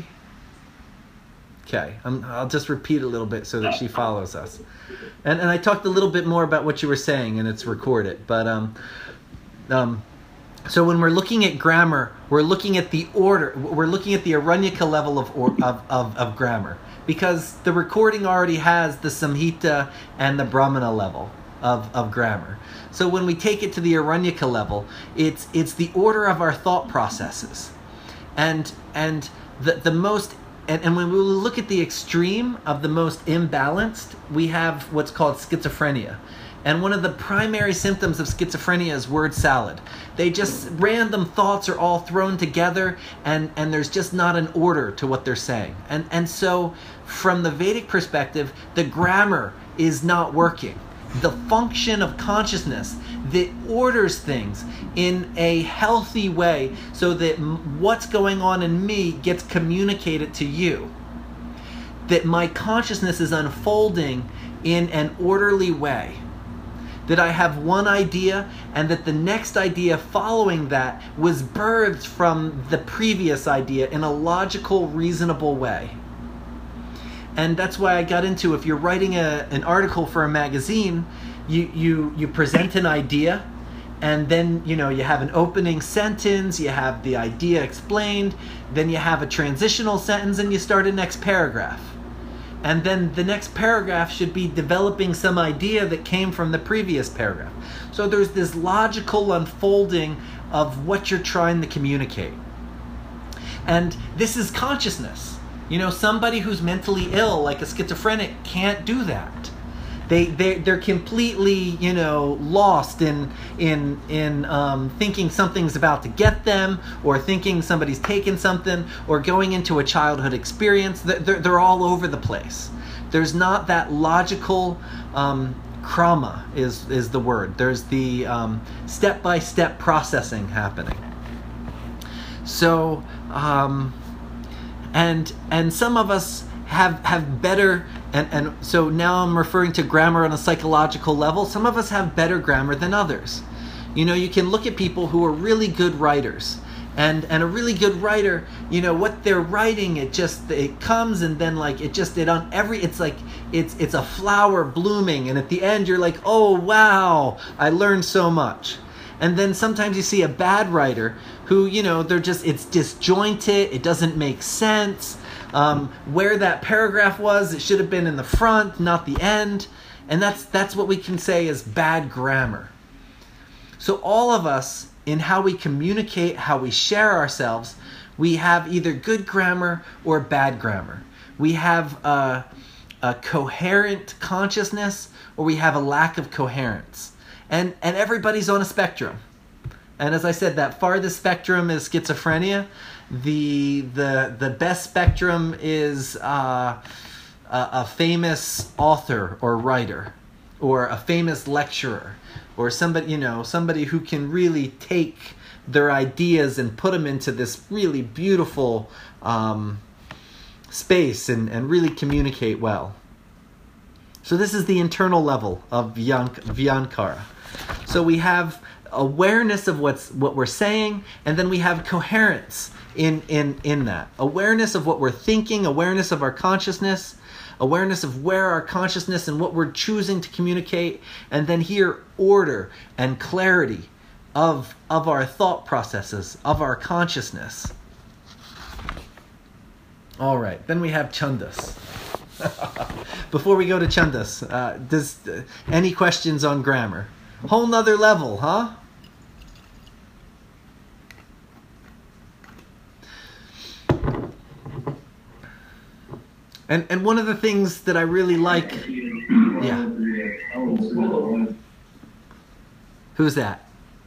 Okay, I'm, I'll just repeat a little bit so that she follows us. And and I talked a little bit more about what you were saying, and it's recorded. But um, um, so when we're looking at grammar, we're looking at the order. We're looking at the Aranyaka level of or, of, of of grammar, because the recording already has the Samhita and the Brahmana level of of grammar. So when we take it to the Aranyaka level, it's it's the order of our thought processes, and and the the most. And, and when we look at the extreme of the most imbalanced, we have what's called schizophrenia. And one of the primary symptoms of schizophrenia is word salad. They just, random thoughts are all thrown together, and, and there's just not an order to what they're saying. And, and so, from the Vedic perspective, the grammar is not working. The function of consciousness that orders things in a healthy way so that m- what's going on in me gets communicated to you. That my consciousness is unfolding in an orderly way. That I have one idea and that the next idea following that was birthed from the previous idea in a logical, reasonable way. And that's why I got into, if you're writing a, an article for a magazine, you, you, you present an idea, and then, you know, you have an opening sentence, you have the idea explained, then you have a transitional sentence, and you start a next paragraph. And then the next paragraph should be developing some idea that came from the previous paragraph. So there's this logical unfolding of what you're trying to communicate. And this is consciousness. You know, somebody who's mentally ill, like a schizophrenic, can't do that. They they they're completely, you know, lost in in in um, thinking something's about to get them, or thinking somebody's taken something, or going into a childhood experience. They're they're all over the place. There's not that logical um, krama is is the word. There's the um, step by step processing happening. So. Um, And and some of us have have better, and, and so now I'm referring to grammar on a psychological level. Some of us have better grammar than others. You know, you can look at people who are really good writers. And and a really good writer, you know, what they're writing, it just, it comes and then like, it just, it on every, it's like, it's it's a flower blooming. And at the end you're like, oh, wow, I learned so much. And then sometimes you see a bad writer who, you know, they're just, it's disjointed, it doesn't make sense. Um, where that paragraph was, it should have been in the front, not the end. And that's that's what we can say is bad grammar. So all of us, in how we communicate, how we share ourselves, we have either good grammar or bad grammar. We have a, a coherent consciousness, or we have a lack of coherence. And and everybody's on a spectrum. And as I said, that farthest spectrum is schizophrenia. The the the best spectrum is uh, a, a famous author or writer, or a famous lecturer, or somebody, you know, somebody who can really take their ideas and put them into this really beautiful um, space and, and really communicate well. So this is the internal level of Vyank, Vyankara. So we have awareness of what's what we're saying, and then we have coherence in, in, in that. Awareness of what we're thinking, awareness of our consciousness, awareness of where our consciousness and what we're choosing to communicate, and then here order and clarity of, of our thought processes, of our consciousness. All right, then we have Chandas. Before we go to Chandas, uh, does uh, any questions on grammar? Whole nother level, huh? And and one of the things that I really like, yeah. Who's that?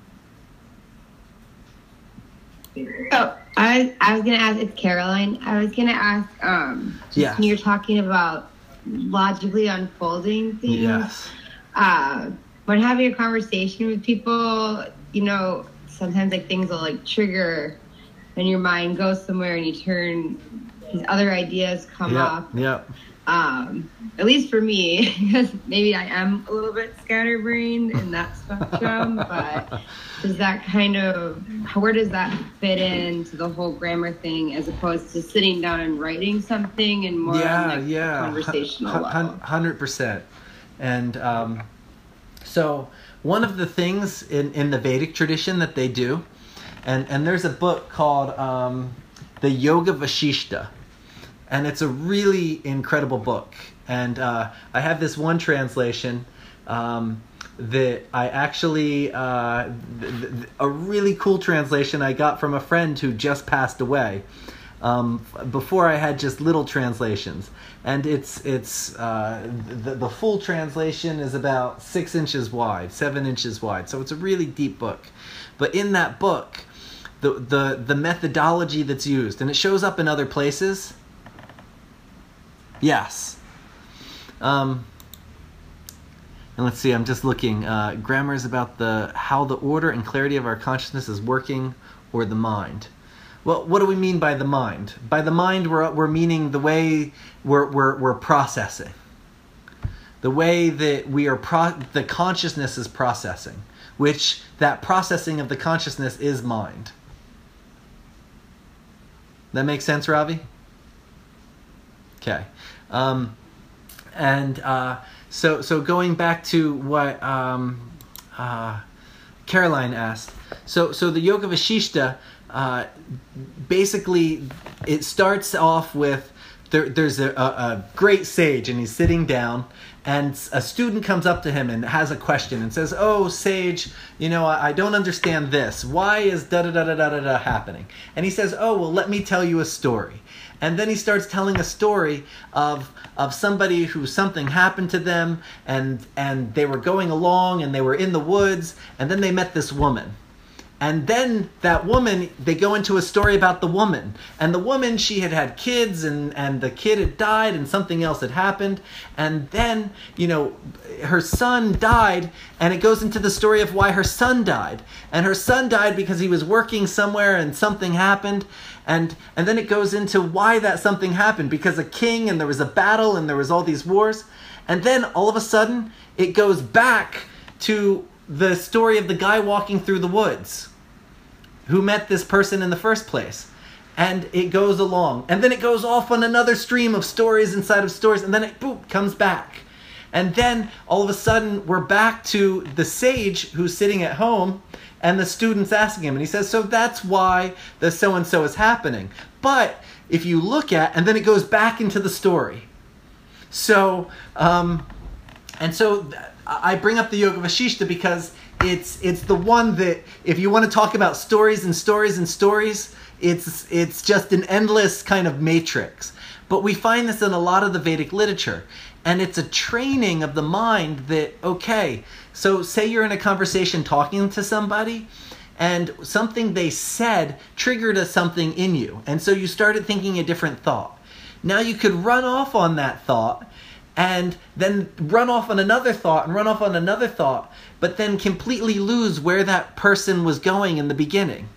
Oh, I was I was gonna ask. It's Caroline. I was gonna ask. Um, just
yeah.
When you're talking about logically unfolding things.
Yes.
Uh, when having a conversation with people, you know, sometimes like things will like trigger and your mind goes somewhere and you turn, these other ideas come
yeah,
up.
Yeah.
Um, at least for me, because maybe I am a little bit scatterbrained in that spectrum, but does that kind of, where does that fit into the whole grammar thing as opposed to sitting down and writing something and more
yeah,
on like
yeah.
conversational
H-
level?
one hundred percent. And um, so one of the things in, in the Vedic tradition that they do, and, and there's a book called um, The Yoga Vashishta. And it's a really incredible book. And uh, I have this one translation um, that I actually, uh, th- th- a really cool translation I got from a friend who just passed away. Um, before I had just little translations. And it's, it's uh, the, the full translation is about six inches wide, seven inches wide. So it's a really deep book. But in that book, the, the, the methodology that's used, and it shows up in other places. Yes. Um, and let's see, I'm just looking. Uh, grammar is about the how the order and clarity of our consciousness is working, or the mind. Well, what do we mean by the mind? By the mind, we're we're meaning the way we're we're, we're processing. The way that we are pro- the consciousness is processing, which that processing of the consciousness is mind. That makes sense, Ravi? Okay. Um, and uh, so so going back to what um, uh, Caroline asked. So so the Yoga Vashishta, uh, basically it starts off with there, there's a, a, a great sage and he's sitting down, and a student comes up to him and has a question and says, "Oh, sage, you know, I, I don't understand this. Why is da da da da da da happening?" And he says, "Oh, well, let me tell you a story." And then he starts telling a story of of somebody who something happened to them, and and they were going along and they were in the woods, and then they met this woman. And then that woman, they go into a story about the woman. And the woman, she had had kids, and, and the kid had died, and something else had happened. And then, you know, her son died, and it goes into the story of why her son died. And her son died because he was working somewhere and something happened. And and then it goes into why that something happened, because a king, and there was a battle, and there was all these wars. And then all of a sudden, it goes back to the story of the guy walking through the woods who met this person in the first place. And it goes along. And then it goes off on another stream of stories inside of stories. And then it, boom, comes back. And then all of a sudden, we're back to the sage who's sitting at home, and the student's asking him. And he says, so that's why the so-and-so is happening. But if you look at, and then it goes back into the story. So, um, and so I bring up the Yoga Vashishta because it's it's the one that, if you want to talk about stories and stories and stories, it's it's just an endless kind of matrix. But we find this in a lot of the Vedic literature. And it's a training of the mind that, okay, so say you're in a conversation talking to somebody, and something they said triggered a something in you. And so you started thinking a different thought. Now you could run off on that thought, and then run off on another thought, and run off on another thought, but then completely lose where that person was going in the beginning.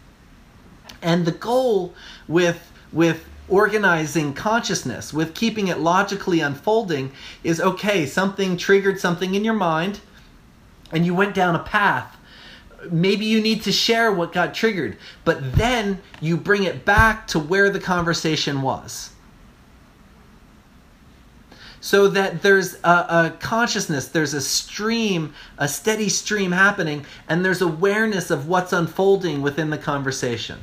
And the goal with with organizing consciousness, with keeping it logically unfolding, is, okay, something triggered something in your mind, and you went down a path. Maybe you need to share what got triggered, but then you bring it back to where the conversation was. So that there's a, a consciousness, there's a stream, a steady stream happening, and there's awareness of what's unfolding within the conversation.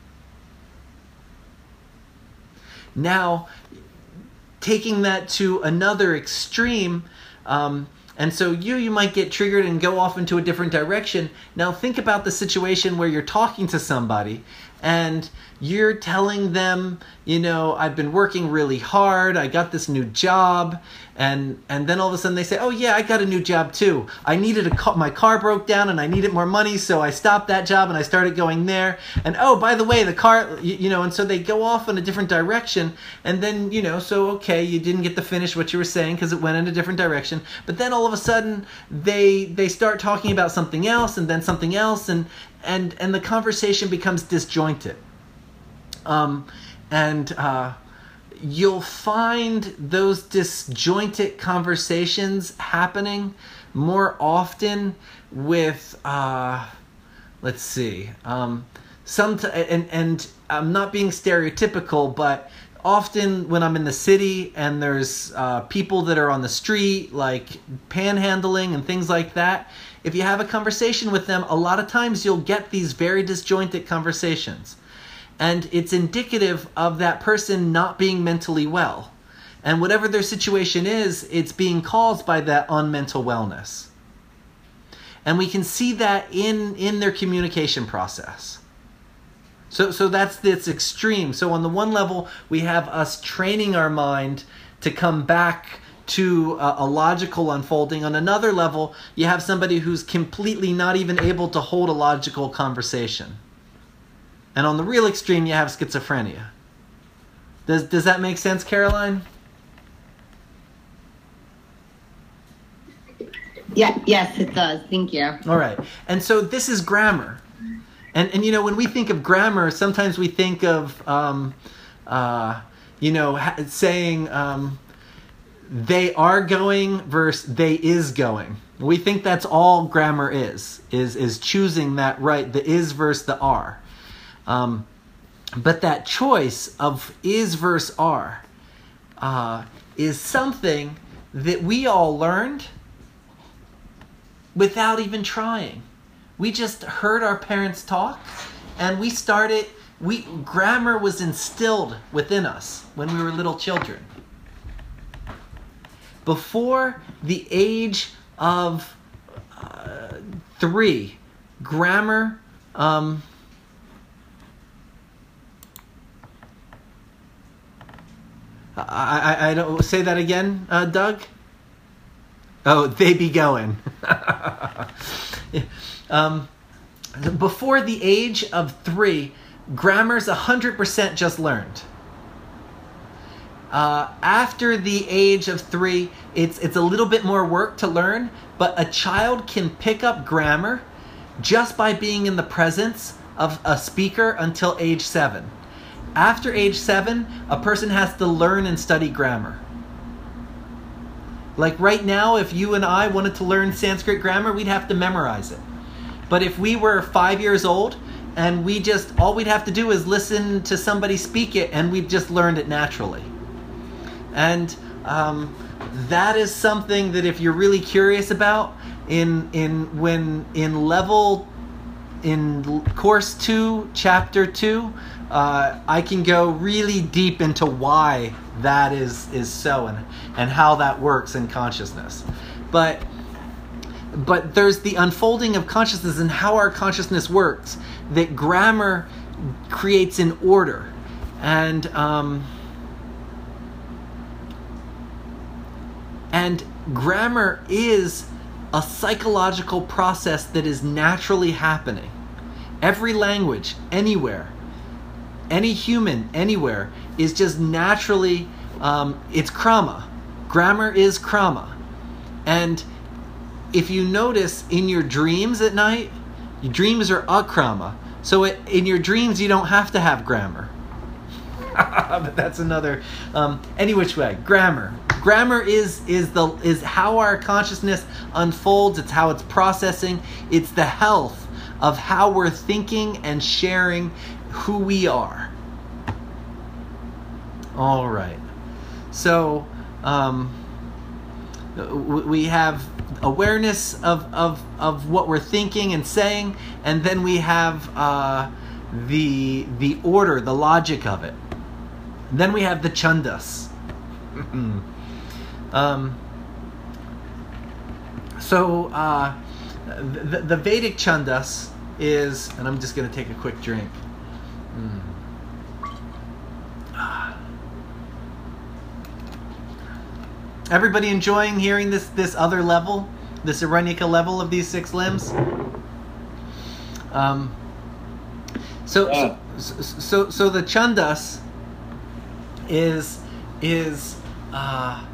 Now, taking that to another extreme, um, and so you, you might get triggered and go off into a different direction. Now think about the situation where you're talking to somebody, and you're telling them, you know, I've been working really hard, I got this new job, And and then all of a sudden they say, oh yeah, I got a new job too. I needed a car, my car broke down and I needed more money, so I stopped that job and I started going there. And oh, by the way, the car, you, you know, and so they go off in a different direction. And then, you know, so okay, you didn't get to finish what you were saying because it went in a different direction. But then all of a sudden they they start talking about something else and then something else, and and and the conversation becomes disjointed. Um, and uh, you'll find those disjointed conversations happening more often with, uh, let's see, um, some t- and and I'm not being stereotypical, but often when I'm in the city and there's uh, people that are on the street, like panhandling and things like that, if you have a conversation with them, a lot of times you'll get these very disjointed conversations. And it's indicative of that person not being mentally well. And whatever their situation is, it's being caused by that unmental wellness. And we can see that in, in their communication process. So so that's this extreme. So on the one level, we have us training our mind to come back to a, a logical unfolding. On another level, you have somebody who's completely not even able to hold a logical conversation. And on the real extreme, you have schizophrenia. Does does that make sense, Caroline?
Yeah, yes, it does. Thank you.
All right. And so this is grammar. And, and you know, when we think of grammar, sometimes we think of, um, uh, you know, ha- saying um, they are going versus they is going. We think that's all grammar is, is, is choosing that right, the is versus the are. Um, but that choice of is versus are uh, is something that we all learned without even trying. We just heard our parents talk, and we started, we grammar was instilled within us when we were little children. Before the age of uh, three, grammar... Um, I, I, I don't say that again, uh, Doug. Oh, they be going. um, before the age of three, grammar's a hundred percent just learned. Uh, after the age of three, it's it's a little bit more work to learn, but a child can pick up grammar just by being in the presence of a speaker until age seven. After age seven, a person has to learn and study grammar. Like right now, if you and I wanted to learn Sanskrit grammar, we'd have to memorize it. But if we were five years old and we just, all we'd have to do is listen to somebody speak it and we've just learned it naturally. And um, that is something that if you're really curious about, in in when in level, in course two, chapter two, Uh, I can go really deep into why that is is so and and how that works in consciousness. But but there's the unfolding of consciousness and how our consciousness works, that grammar creates an order. And um, and grammar is a psychological process that is naturally happening. Every language, anywhere, any human, anywhere, is just naturally, um, it's krama. Grammar is krama. And if you notice in your dreams at night, your dreams are akrama. So it, in your dreams, you don't have to have grammar. But that's another, um, any which way, grammar. Grammar is is the is how our consciousness unfolds. It's how it's processing. It's the health of how we're thinking and sharing who we are. All right. So um, we have awareness of, of, of what we're thinking and saying, and then we have uh, the the order, the logic of it. And then we have the chandas. um, so uh, the, the Vedic chandas is, and I'm just going to take a quick drink. Mm. everybody enjoying hearing this this other level, this Aranyaka level of these six limbs? Um, so,
Yeah.
so so so the Chandas is is uh,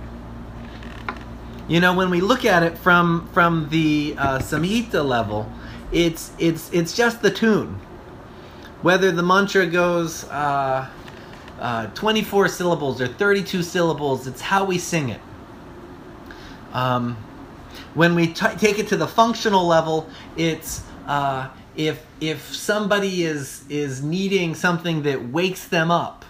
you know, when we look at it from from the uh, Samhita level, it's it's it's just the tune. Whether the mantra goes uh, uh, twenty-four syllables or thirty-two syllables, it's how we sing it. Um, when we t- take it to the functional level, it's uh, if if somebody is is needing something that wakes them up,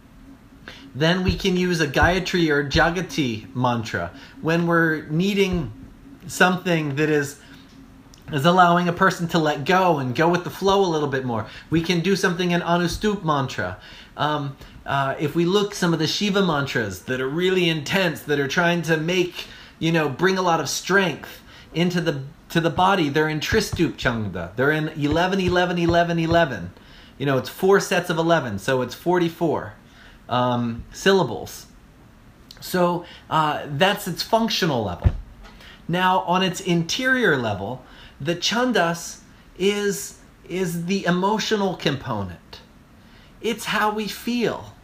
then we can use a Gayatri or Jagati mantra. When we're needing something that is is allowing a person to let go and go with the flow a little bit more, we can do something in Anustup mantra. Um, uh, if we look some of the Shiva mantras that are really intense, that are trying to make, you know, bring a lot of strength into the to the body, they're in Tristup Chanda. They're in eleven, eleven, eleven, eleven. You know, it's four sets of eleven, so it's forty-four um, syllables. So uh, that's its functional level. Now, on its interior level, the Chandas is is the emotional component. It's how we feel.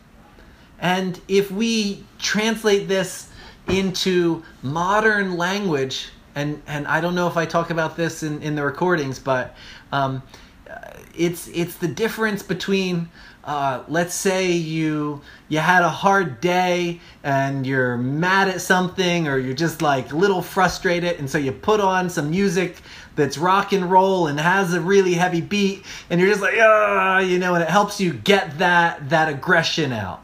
And if we translate this into modern language, and, and I don't know if I talk about this in, in the recordings, but um, it's it's the difference between, uh, let's say you you had a hard day and you're mad at something, or you're just like a little frustrated, and so you put on some music that's rock and roll and has a really heavy beat, and you're just like, ah, you know, and it helps you get that that aggression out.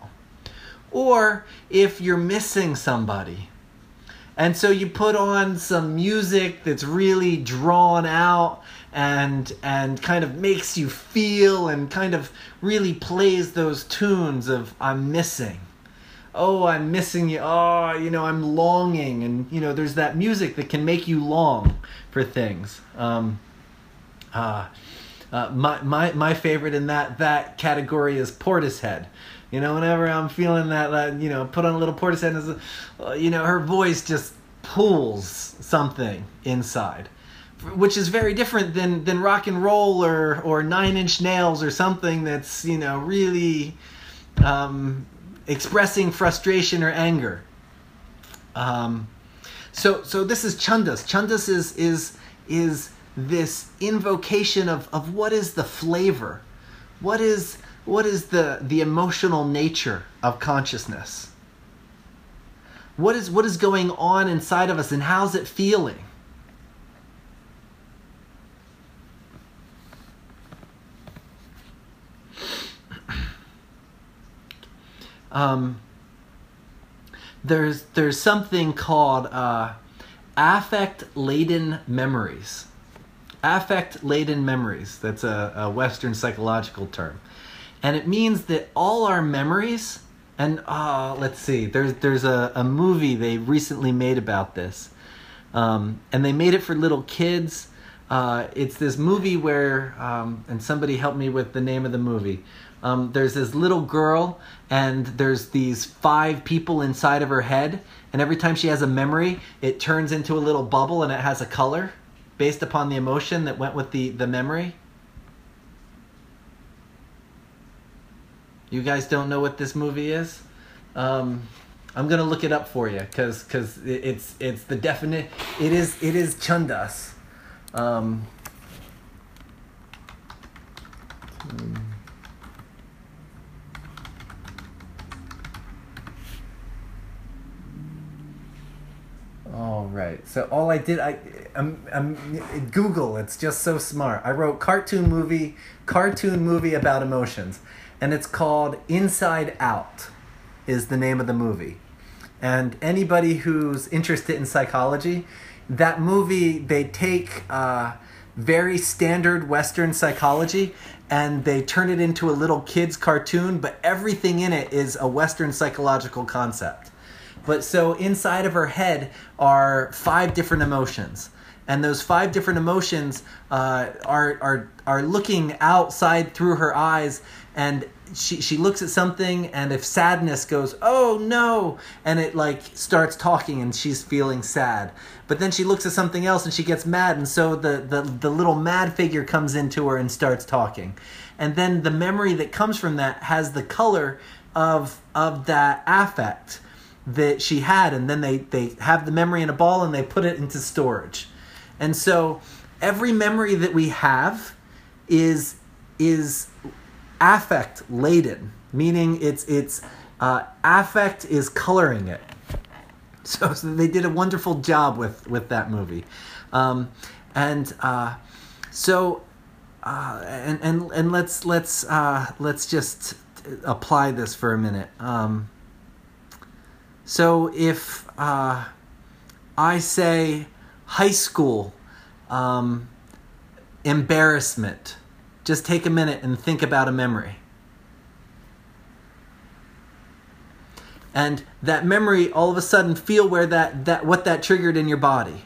Or if you're missing somebody, and so you put on some music that's really drawn out and and kind of makes you feel and kind of really plays those tunes of I'm missing. Oh, I'm missing you. Oh, you know, I'm longing. And, you know, there's that music that can make you long for things. Um, uh, uh, my, my, my favorite in that, that category is Portishead. You know, whenever I'm feeling that, that you know, put on a little Portishead, uh, you know, her voice just pulls something inside, which is very different than, than rock and roll or, or Nine Inch Nails or something that's, you know, really um, expressing frustration or anger. Um, so so this is Chandas. Chandas is is is this invocation of, of what is the flavor, what is what is the, the emotional nature of consciousness. What is what is going on inside of us, and how's it feeling? Um, there's there's something called uh, affect-laden memories. Affect-laden memories. That's a, a Western psychological term, and it means that all our memories. And uh, let's see, there's there's a, a movie they recently made about this, um, and they made it for little kids. Uh, it's this movie where, um, and somebody help me with the name of the movie. Um, there's this little girl, and there's these five people inside of her head, and every time she has a memory, it turns into a little bubble, and it has a color based upon the emotion that went with the, the memory. You guys don't know what this movie is? Um, I'm gonna look it up for you, cause cause it, it's it's the definite. It is it is Chandas. Um, all right. So all I did, I, I'm, I'm Google. It's just so smart. I wrote cartoon movie, cartoon movie about emotions. And it's called Inside Out, is the name of the movie. And anybody who's interested in psychology, that movie, they take uh, very standard Western psychology and they turn it into a little kid's cartoon, but everything in it is a Western psychological concept. But so inside of her head are five different emotions. and those five different emotions uh, are are are looking outside through her eyes, and she she looks at something, and if sadness goes, oh no, and it like starts talking, and she's feeling sad. But then she looks at something else, and she gets mad, and so the the the little mad figure comes into her and starts talking, and then the memory that comes from that has the color of of that affect that she had, and then they they have the memory in a ball and they put it into storage. And so every memory that we have is is affect laden, meaning it's it's uh, affect is coloring it. So, so they did a wonderful job with, with that movie, um, and uh, so uh, and and and let's let's uh, let's just apply this for a minute. Um, so if uh, I say high school um, embarrassment, just take a minute and think about a memory. And that memory, all of a sudden, feel where that, that what that triggered in your body.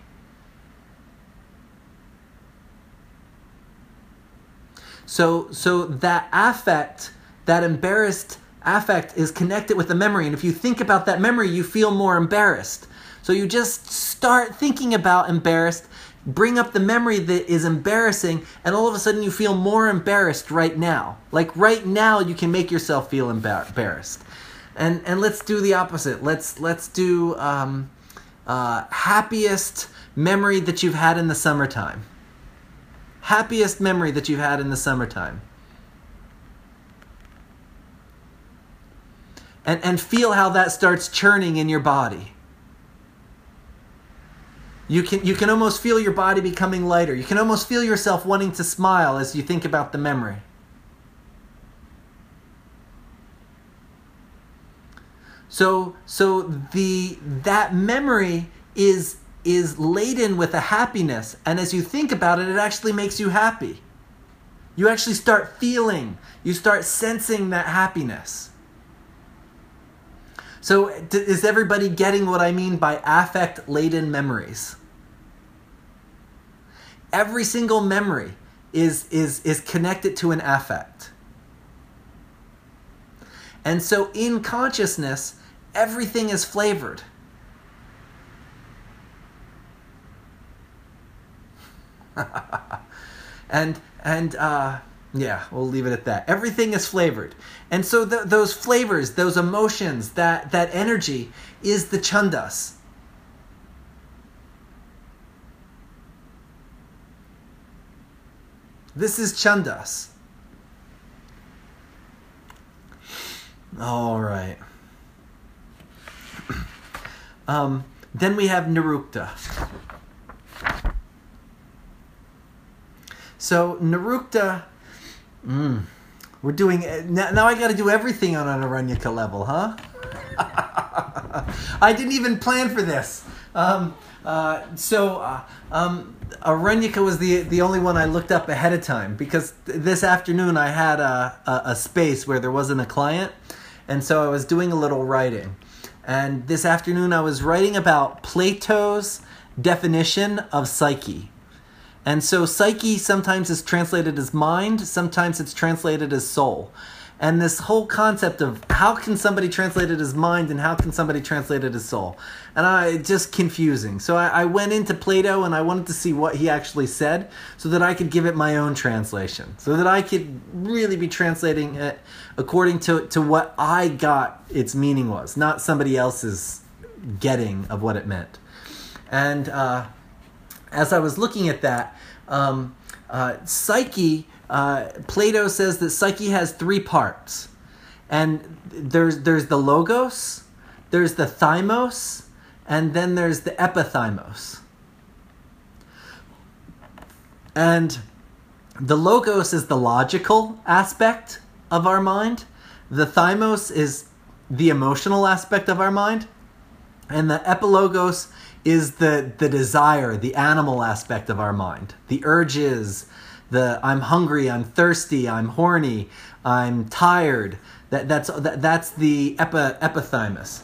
So so that affect, that embarrassed affect is connected with the memory. And if you think about that memory, you feel more embarrassed. So you just start thinking about embarrassed, bring up the memory that is embarrassing, and all of a sudden you feel more embarrassed right now. Like right now you can make yourself feel embar- embarrassed. And and let's do the opposite. Let's let's do um, uh, happiest memory that you've had in the summertime. Happiest memory that you've had in the summertime. And and feel how that starts churning in your body. You can you can almost feel your body becoming lighter. You can almost feel yourself wanting to smile as you think about the memory. So so the that memory is is laden with a happiness, and as you think about it, it actually makes you happy. You actually start feeling, you start sensing that happiness. So is everybody getting what I mean by affect-laden memories? Every single memory is is is connected to an affect. And so in consciousness, everything is flavored. and and uh, yeah, we'll leave it at that. Everything is flavored. And so th- those flavors, those emotions, that, that energy is the chandas. This is chandas. All right. Um, then we have Nirukta. So Nirukta, mm, we're doing, now, now I got to do everything on an Aranyaka level, huh? I didn't even plan for this. Um, uh, so uh, um, Aranyaka was the the only one I looked up ahead of time, because th- this afternoon I had a, a, a space where there wasn't a client, and so I was doing a little writing. And this afternoon I was writing about Plato's definition of psyche. And so psyche sometimes is translated as mind, sometimes it's translated as soul. And this whole concept of how can somebody translate it as mind and how can somebody translate it as soul? And I just confusing. So I, I went into Plato and I wanted to see what he actually said so that I could give it my own translation. So that I could really be translating it according to, to what I got its meaning was, not somebody else's getting of what it meant. And uh, as I was looking at that, um, uh, psyche... Uh, Plato says that psyche has three parts, and there's there's the logos, there's the thymos, and then there's the epithymos. And the logos is the logical aspect of our mind, the thymos is the emotional aspect of our mind, and the epilogos is the the desire, the animal aspect of our mind, the urges. The I'm hungry, I'm thirsty, I'm horny, I'm tired. That that's that, that's the epi, epithymus,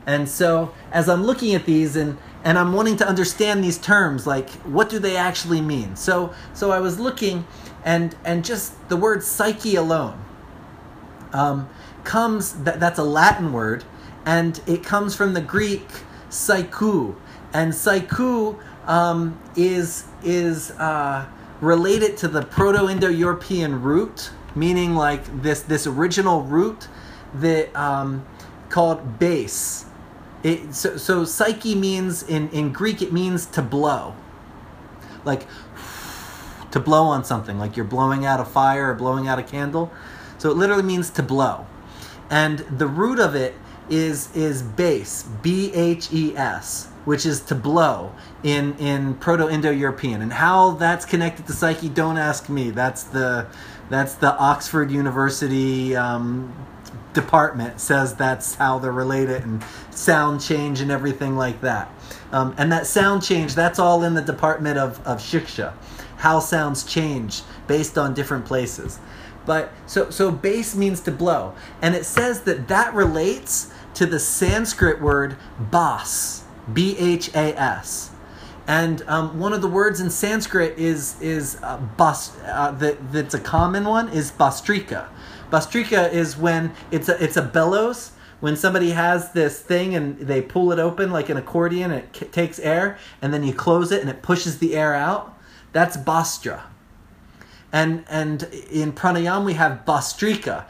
And so as I'm looking at these and, and I'm wanting to understand these terms, like what do they actually mean? So so I was looking and and just the word psyche alone um, comes, that, that's a Latin word, and it comes from the Greek psychou. And psychou um, is, is uh, related to the Proto-Indo-European root, meaning like this, this original root that um, called base. It, so, so psyche means, in, in Greek, it means to blow. Like, to blow on something, like you're blowing out a fire or blowing out a candle. So it literally means to blow. And the root of it is is base, B H E S, which is to blow in, in Proto-Indo-European. And how that's connected to psyche, don't ask me. That's the, that's the Oxford University um, department says that's how they're related, and sound change and everything like that. Um, and that sound change, that's all in the department of, of Shiksha, how sounds change based on different places. But so so base means to blow, and it says that that relates to the Sanskrit word bas, B H A S. And um, one of the words in Sanskrit is is uh, bas, uh, that that's a common one is bastrika. Bastrika is when it's a, it's a bellows, when somebody has this thing and they pull it open like an accordion, and it k- takes air, and then you close it and it pushes the air out. That's bastra. And and in pranayama we have bastrika.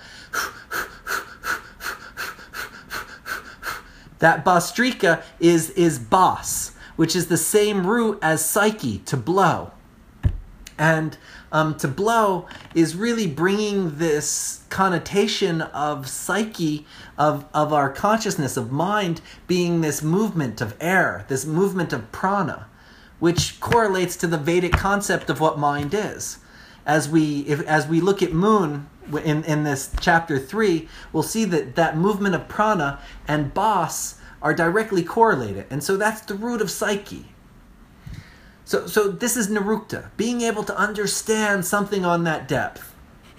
That bastrika is is bas, which is the same root as psyche, to blow. And um, to blow is really bringing this connotation of psyche, of, of our consciousness, of mind, being this movement of air, this movement of prana, which correlates to the Vedic concept of what mind is. As we if, as we look at moon in, in this chapter three, we'll see that that movement of prana and bas are directly correlated. And so that's the root of psyche. So, so this is nirukta, being able to understand something on that depth.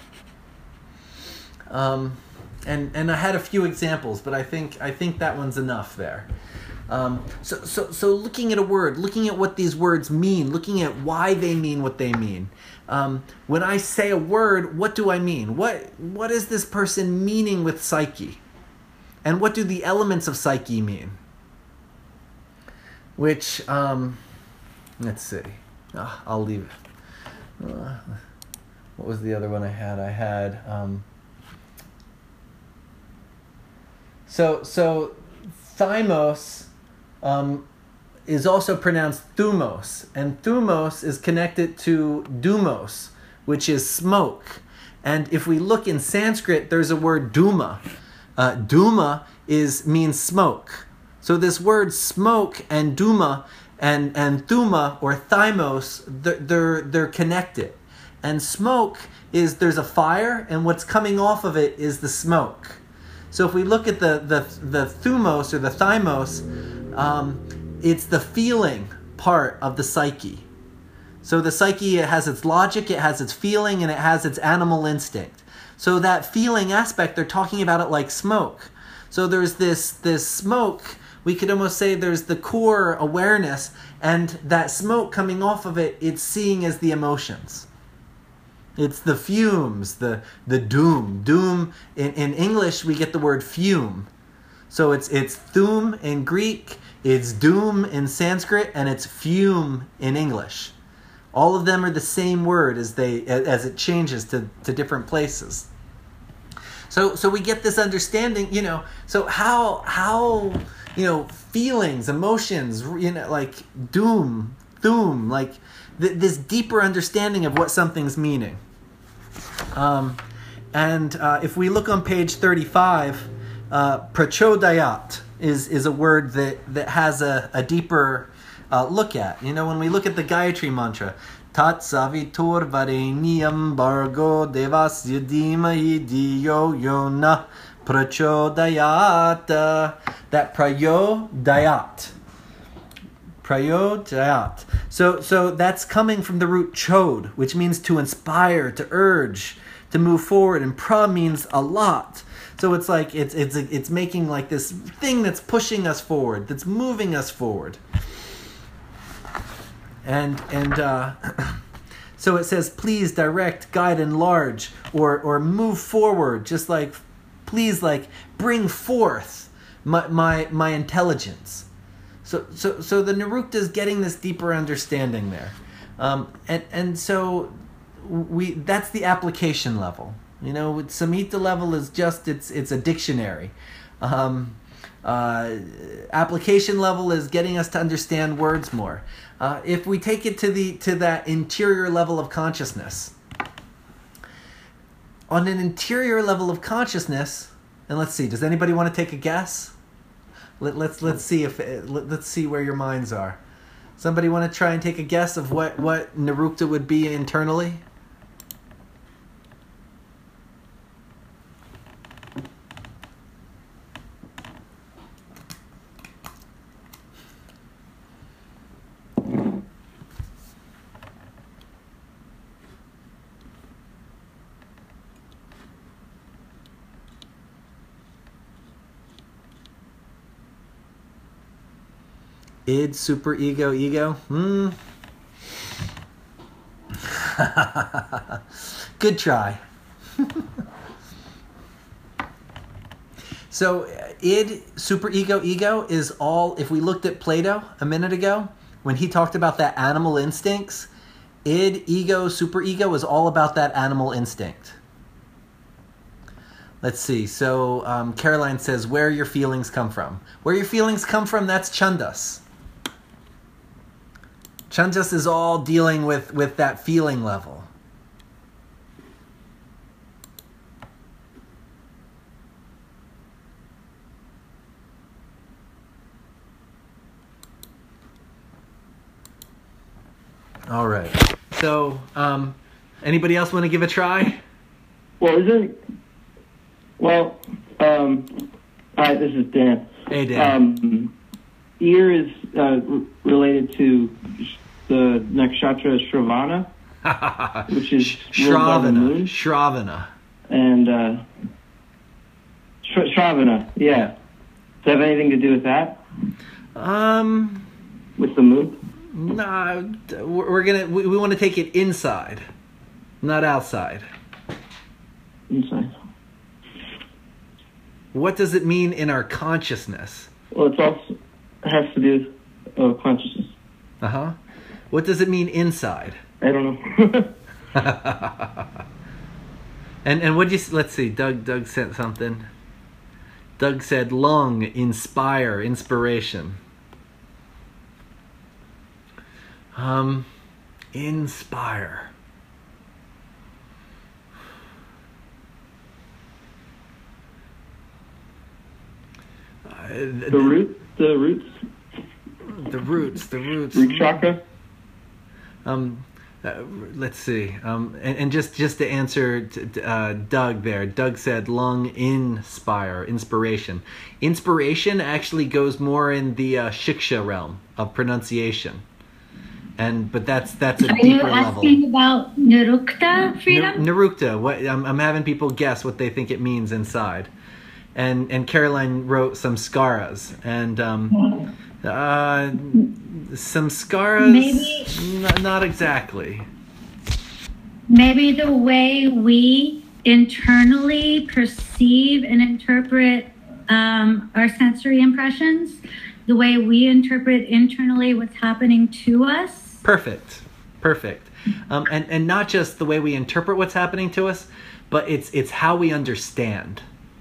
Um, and and I had a few examples, but I think I think that one's enough there. Um, so, so so looking at a word, looking at what these words mean, looking at why they mean what they mean. Um, when I say a word, what do I mean? What what is this person meaning with psyche? And what do the elements of psyche mean? Which, um, let's see. Oh, I'll leave it. Uh, what was the other one I had? I had, um, so, so, thymos, um, is also pronounced thumos. And thumos is connected to dumos, which is smoke. And if we look in Sanskrit, there's a word duma. Uh, duma is means smoke. So this word smoke and duma and and thuma or thymos, they're, they're they're connected. And smoke is there's a fire, and what's coming off of it is the smoke. So if we look at the the the thumos or the thymos, um, it's the feeling part of the psyche. So the psyche, it has its logic, it has its feeling, and it has its animal instinct. So that feeling aspect, they're talking about it like smoke. So there's this this smoke, we could almost say there's the core awareness, and that smoke coming off of it, it's seeing as the emotions. It's the fumes, the the doom. Doom, in, in English, we get the word fume. So it's it's thum in Greek, it's doom in Sanskrit, and it's fume in English. All of them are the same word as they as it changes to, to different places. So so we get this understanding, you know, so how how you know, feelings, emotions, you know, like doom, doom, like th- this deeper understanding of what something's meaning. Um, and uh, if we look on page thirty-five, uh, prachodayat is is a word that, that has a, a deeper uh, look at. You know, when we look at the Gayatri mantra, Tat savitur varenyam bargo devasya dhimahi dhiyo yona prachodayat. That prayodayat. Prayodayat. So, so that's coming from the root chod, which means to inspire, to urge, to move forward. And pra means a lot. So it's like it's it's it's making like this thing that's pushing us forward, that's moving us forward. And and uh, so it says, please direct, guide, enlarge, or or move forward. Just like, please, like bring forth my my, my intelligence. So so so the Nirukta is getting this deeper understanding there, um, and and so we that's the application level. You know, Samhita level is just it's it's a dictionary. Um, uh, application level is getting us to understand words more. Uh, if we take it to the to that interior level of consciousness, on an interior level of consciousness, and let's see, does anybody want to take a guess? Let, let's let's see if let, let's see where your minds are. Somebody want to try and take a guess of what what Nirukta would be internally? Id, super ego, ego. Hmm. Good try. So, id, super ego, ego is all, if we looked at Plato a minute ago, when he talked about that animal instincts, id, ego, super ego is all about that animal instinct. Let's see. So, um, Caroline says, where your feelings come from. Where your feelings come from, that's Chandas. Chandas is all dealing with, with that feeling level. All right. So, um, anybody else want to give a try?
Well, isn't... Well, um... Hi, this is Dan.
Hey, Dan.
Um, ear is uh, r- related to the nakshatra Shravana, which is ruled by the
Shravana.
moon.
Shravana.
And, uh... Sh- Shravana, yeah. Does it have anything to do with that?
Um...
With the moon?
Nah, we're gonna. We, we want to take it inside, not outside.
Inside.
What does it mean in our consciousness?
Well, it's also it has to do with uh, consciousness.
Uh huh. What does it mean inside?
I don't know.
and and what do you? Let's see. Doug Doug sent something. Doug said, "Lung, inspire, inspiration." Um, inspire. Uh,
the root, the roots,
the roots, the roots.
Root chakra.
Um, uh, let's see. Um, and, and just just to answer to, uh, Doug there. Doug said, "Lung, inspire, inspiration. Inspiration actually goes more in the uh, shiksha realm of pronunciation." And but that's that's a
Are
deeper
you
level.
asking about Nirukta, Freedom?
N- Nirukta. What I'm, I'm having people guess what they think it means inside, and and Caroline wrote some skaras and um, uh, some skaras.
Maybe
n- not exactly.
Maybe the way we internally perceive and interpret um, our sensory impressions, the way we interpret internally what's happening to us.
Perfect, perfect, um, and and not just the way we interpret what's happening to us, but it's it's how we understand.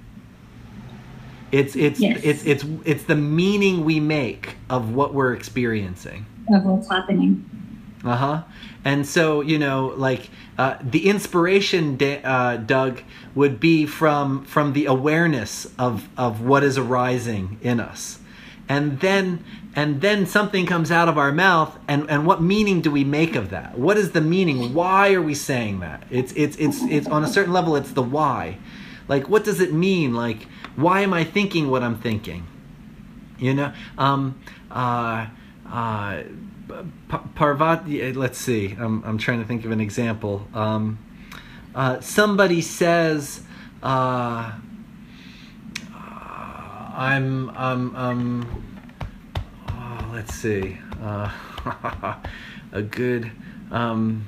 It's it's
Yes.
it's it's it's the meaning we make of what we're experiencing.
Of what's happening.
Uh huh. And so you know, like uh, the inspiration, uh, Doug, would be from from the awareness of of what is arising in us. And then and then something comes out of our mouth, and, and what meaning do we make of that? What is the meaning? Why are we saying that? It's it's it's it's on a certain level, it's the why. Like, what does it mean? Like, why am I thinking what I'm thinking? You know? Um uh uh Parvati, let's see. I'm I'm trying to think of an example. Um uh somebody says uh I'm um um. Oh, let's see. Uh, a good um.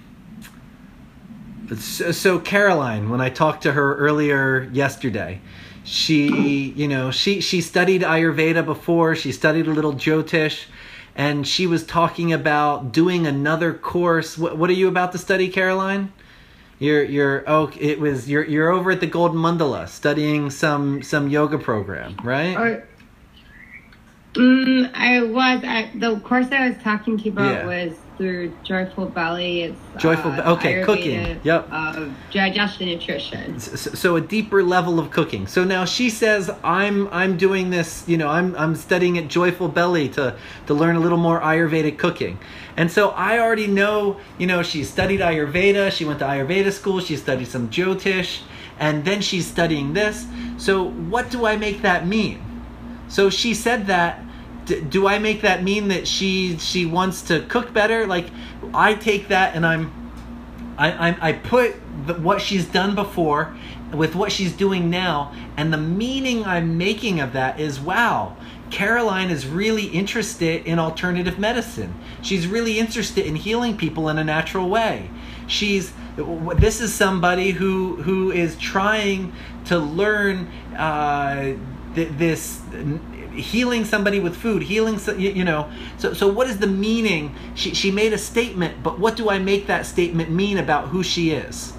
So, so Caroline, when I talked to her earlier yesterday, she, you know, she she studied Ayurveda before. She studied a little Jyotish, and she was talking about doing another course. What, what are you about to study, Caroline? You're you're oh it was you're you're over at the Golden Mandala studying some some yoga program, right?
Or, um, I was at the course I was talking to you about
Yeah.
was through Joyful Belly. It's
Joyful
uh,
Be- okay,
Ayurveda,
cooking. Yep.
Uh, digestion nutrition.
So, so a deeper level of cooking. So now she says, I'm I'm doing this, you know, I'm I'm studying at Joyful Belly to to learn a little more Ayurvedic cooking. And so I already know, you know, she studied Ayurveda, she went to Ayurveda school, she studied some Jyotish, and then she's studying this. So what do I make that mean? So she said that, d- do I make that mean that she she wants to cook better? Like, I take that and I'm I, I, I put the, what she's done before with what she's doing now, and the meaning I'm making of that is, wow, Caroline is really interested in alternative medicine. She's really interested in healing people in a natural way. She's this is somebody who who is trying to learn uh, th- this. Healing somebody with food, healing, you know. So, so what is the meaning? She she made a statement, but what do I make that statement mean about who she is?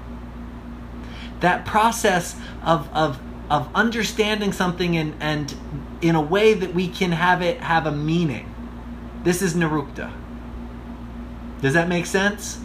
That process of of of understanding something and and in a way that we can have it have a meaning. This is Nirukta. Does that make sense?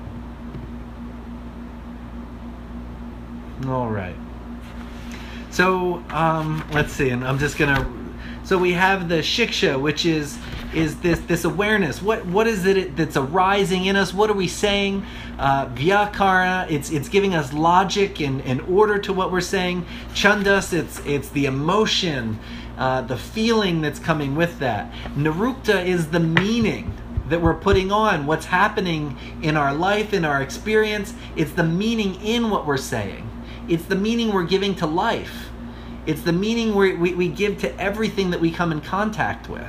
All right. So um, let's see, and I'm just gonna. So we have the shiksha, which is is this this awareness. What what is it that's arising in us? What are we saying? Uh, Vyakara, it's it's giving us logic and, and order to what we're saying. Chandas, it's it's the emotion, uh, the feeling that's coming with that. Nirukta is the meaning that we're putting on what's happening in our life, in our experience. It's the meaning in what we're saying. It's the meaning we're giving to life. It's the meaning we, we, we give to everything that we come in contact with.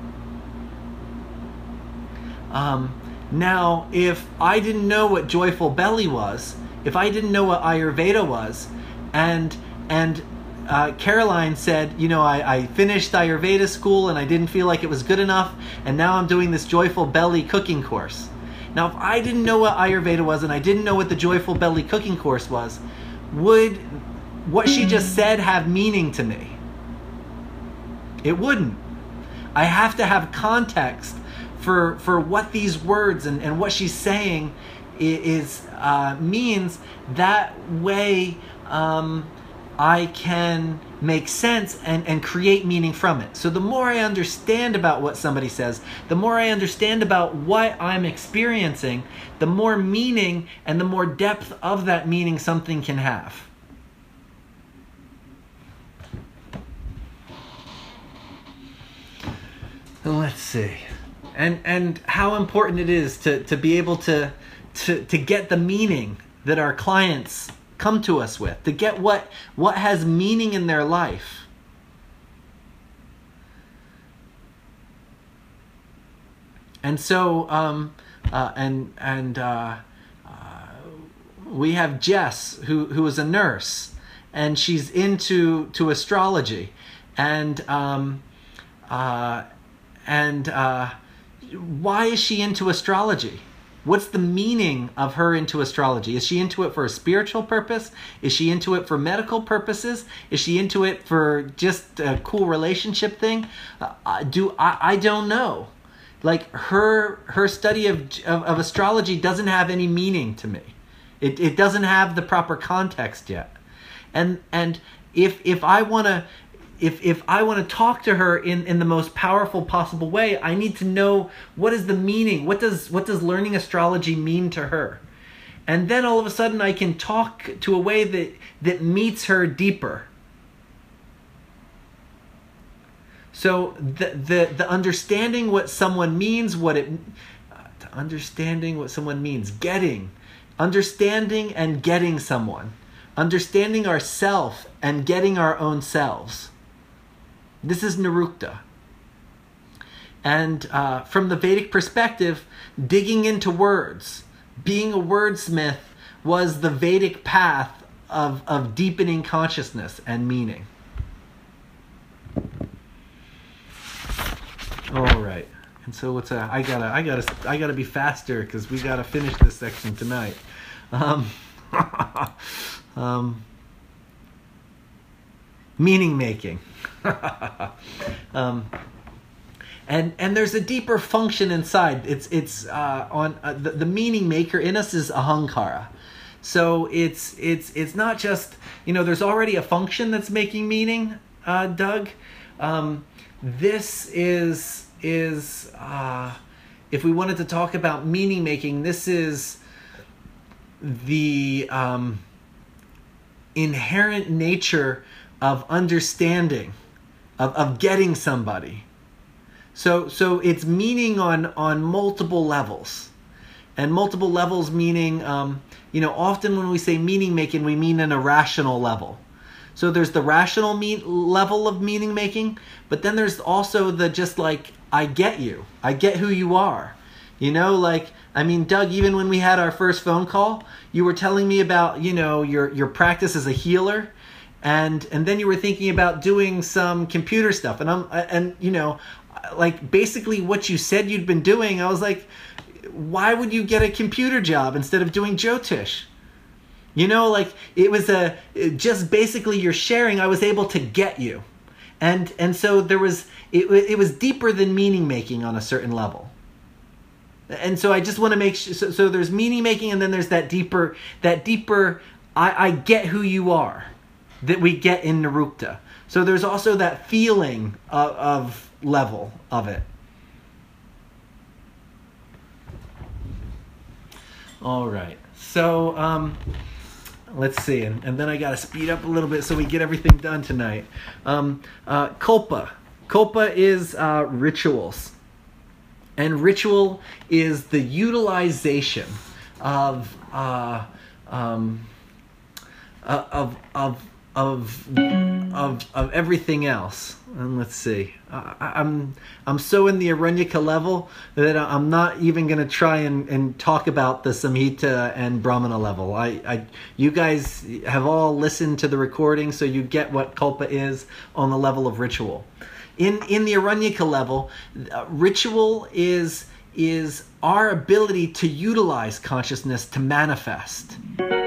Um, now, if I didn't know what Joyful Belly was, if I didn't know what Ayurveda was, and and uh, Caroline said, you know, I, I finished Ayurveda school and I didn't feel like it was good enough, and now I'm doing this Joyful Belly cooking course. Now, if I didn't know what Ayurveda was and I didn't know what the Joyful Belly cooking course was, would what she just said have meaning to me? It wouldn't. I have to have context for for what these words and, and what she's saying is uh, means. That way um, I can make sense and, and create meaning from it. So the more I understand about what somebody says, the more I understand about what I'm experiencing, the more meaning and the more depth of that meaning something can have. Let's see. And and how important it is to, to be able to, to to get the meaning that our clients come to us with, to get what what has meaning in their life. And so um uh, and and uh, uh, we have Jess, who who is a nurse, and she's into to astrology, and um uh And uh, why is she into astrology? What's the meaning of her into astrology? Is she into it for a spiritual purpose? Is she into it for medical purposes? Is she into it for just a cool relationship thing? Uh, do I, I don't know. Like her her study of, of of astrology doesn't have any meaning to me. It it doesn't have the proper context yet. And and if if I want to. If if I want to talk to her in, in the most powerful possible way, I need to know what is the meaning. What does what does learning astrology mean to her? And then all of a sudden I can talk to a way that, that meets her deeper. So the the, the understanding what someone means, what it uh, understanding what someone means, getting, understanding and getting someone, understanding ourself and getting our own selves. This is Nirukta. And uh, from the Vedic perspective, digging into words, being a wordsmith was the Vedic path of, of deepening consciousness and meaning. All right. And so what's a, I gotta I gotta I gotta be faster because we gotta finish this section tonight. Um, um, meaning making. um, and and there's a deeper function inside. It's it's uh, on uh, the, the meaning maker in us is ahankara. So it's it's it's not just, you know, there's already a function that's making meaning, uh, Doug. Um, this is is uh, if we wanted to talk about meaning making, this is the um, inherent nature of understanding, of, of getting somebody. So so it's meaning on, on multiple levels. And multiple levels meaning, um, you know, often when we say meaning making, we mean an irrational level. So there's the rational mean, level of meaning making, but then there's also the just like, I get you. I get who you are. You know, like, I mean, Doug, even when we had our first phone call, you were telling me about, you know, your, your practice as a healer. And, and then you were thinking about doing some computer stuff. And I'm, and, you know, like basically what you said you'd been doing, I was like, why would you get a computer job instead of doing Jyotish? You know, like it was a, just basically you're sharing, I was able to get you. And and so there was, it, it was deeper than meaning making on a certain level. And so I just want to make sure, so, so there's meaning making and then there's that deeper, that deeper, I, I get who you are that we get in Nirukta. So there's also that feeling of, of level of it. All right. So, um, let's see, and, and then I got to speed up a little bit so we get everything done tonight. Um, uh, Kalpa. Kalpa is uh, rituals. And ritual is the utilization of uh, um, uh, of of of of of everything else. And let's see, uh, I'm I'm so in the Aranyaka level that I'm not even going to try and, and talk about the Samhita and Brahmana level. I, I you guys have all listened to the recording, so you get what Kalpa is on the level of ritual. In in the Aranyaka level, uh, ritual is is our ability to utilize consciousness to manifest.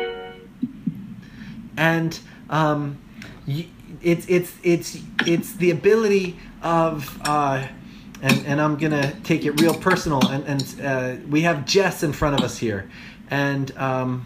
And um, y- it's it's it's it's the ability of uh, and and I'm gonna take it real personal. And and uh, we have Jess in front of us here, and um,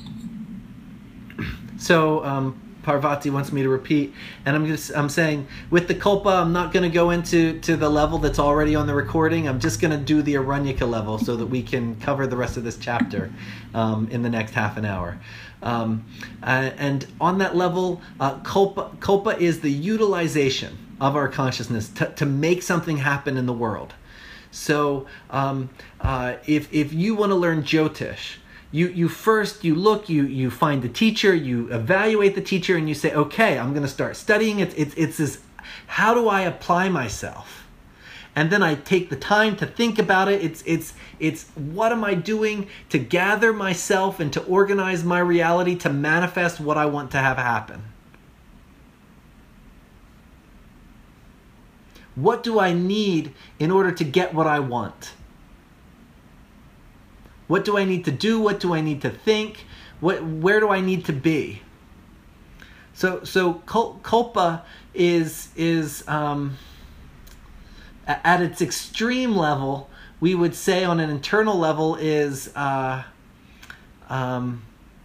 so. Um, Parvati wants me to repeat, and I'm just I'm saying with the Kalpa, I'm not going to go into to the level that's already on the recording. I'm just going to do the Aranyaka level so that we can cover the rest of this chapter um, in the next half an hour. Um, uh, and on that level, uh, Kalpa, Kalpa is the utilization of our consciousness to, to make something happen in the world. So um, uh, if if you want to learn Jyotish, You you first, you look, you you find the teacher, you evaluate the teacher, and you say, okay, I'm going to start studying. It's, it's, it's this, how do I apply myself? And then I take the time to think about it. It's, it's, it's what am I doing to gather myself and to organize my reality to manifest what I want to have happen? What do I need in order to get what I want? What do I need to do? What do I need to think? What, where do I need to be? So, so Kalpa is is um, at its extreme level. We would say on an internal level is uh, um,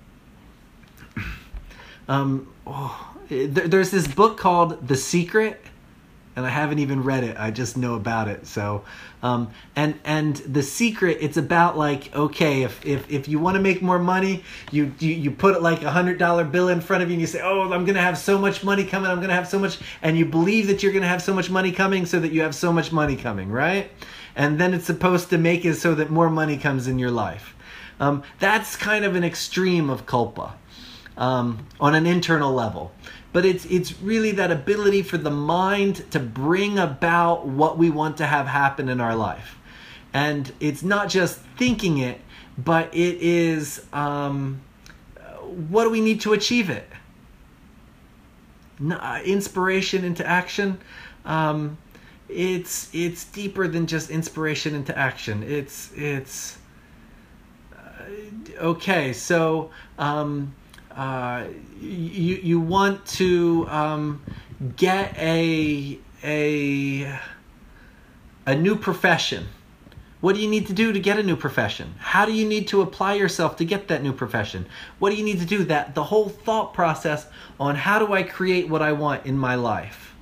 um, oh, there, there's this book called The Secret. And I haven't even read it. I just know about it. So, um, and and The Secret, it's about like, okay, if if, if you want to make more money, you, you you put like a hundred dollar bill in front of you, and you say, oh, I'm gonna have so much money coming. I'm gonna have so much, and you believe that you're gonna have so much money coming, so that you have so much money coming, right? And then it's supposed to make it so that more money comes in your life. Um, that's kind of an extreme of Kalpa um, on an internal level. but it's it's really that ability for the mind to bring about what we want to have happen in our life. And it's not just thinking it, but it is, um, what do we need to achieve it? Uh, inspiration into action. Um, it's it's deeper than just inspiration into action. It's it's uh, okay. So um, uh, you you want to um, get a a a new profession. What do you need to do to get a new profession? How do you need to apply yourself to get that new profession? What do you need to do? That the whole thought process on how do I create what I want in my life?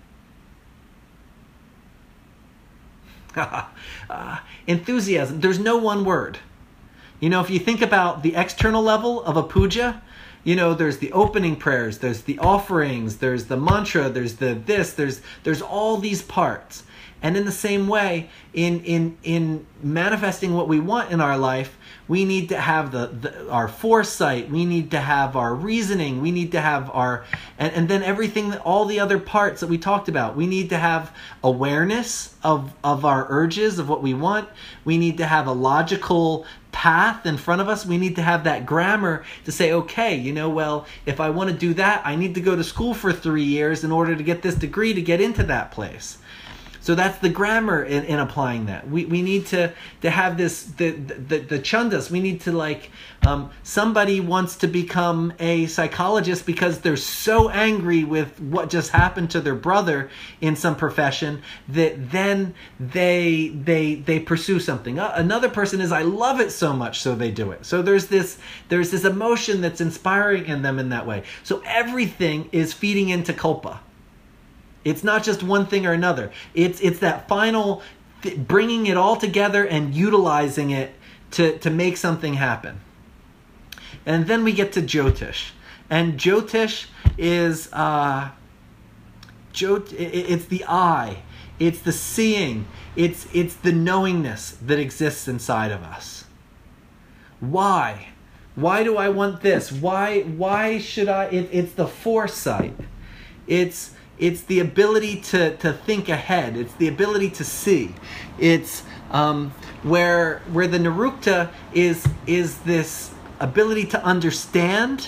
uh, enthusiasm. There's no one word. You know, if you think about the external level of a puja, you know, there's the opening prayers, there's the offerings, there's the mantra, there's the this, there's there's all these parts. And in the same way, in in in manifesting what we want in our life, we need to have the, the our foresight, we need to have our reasoning, we need to have our, and, and then everything, all the other parts that we talked about. We need to have awareness of, of our urges, of what we want. We need to have a logical path in front of us. We need to have that grammar to say, okay, you know, well, if I want to do that, I need to go to school for three years in order to get this degree to get into that place. So that's the grammar in, in applying that. We we need to to have this the the, the chandas. We need to like um, somebody wants to become a psychologist because they're so angry with what just happened to their brother in some profession that then they they they pursue something. Uh, another person is, I love it so much, so they do it. So there's this there's this emotion that's inspiring in them in that way. So everything is feeding into kalpa. It's not just one thing or another. It's it's that final th- bringing it all together and utilizing it to, to make something happen. And then we get to Jyotish. And Jyotish is, uh, Jyot- it's the eye. It's the seeing. It's, it's the knowingness that exists inside of us. Why? Why do I want this? Why, why should I? It, it's the foresight. It's... It's the ability to, to think ahead. It's the ability to see. It's um, where where the Nirukta is is this ability to understand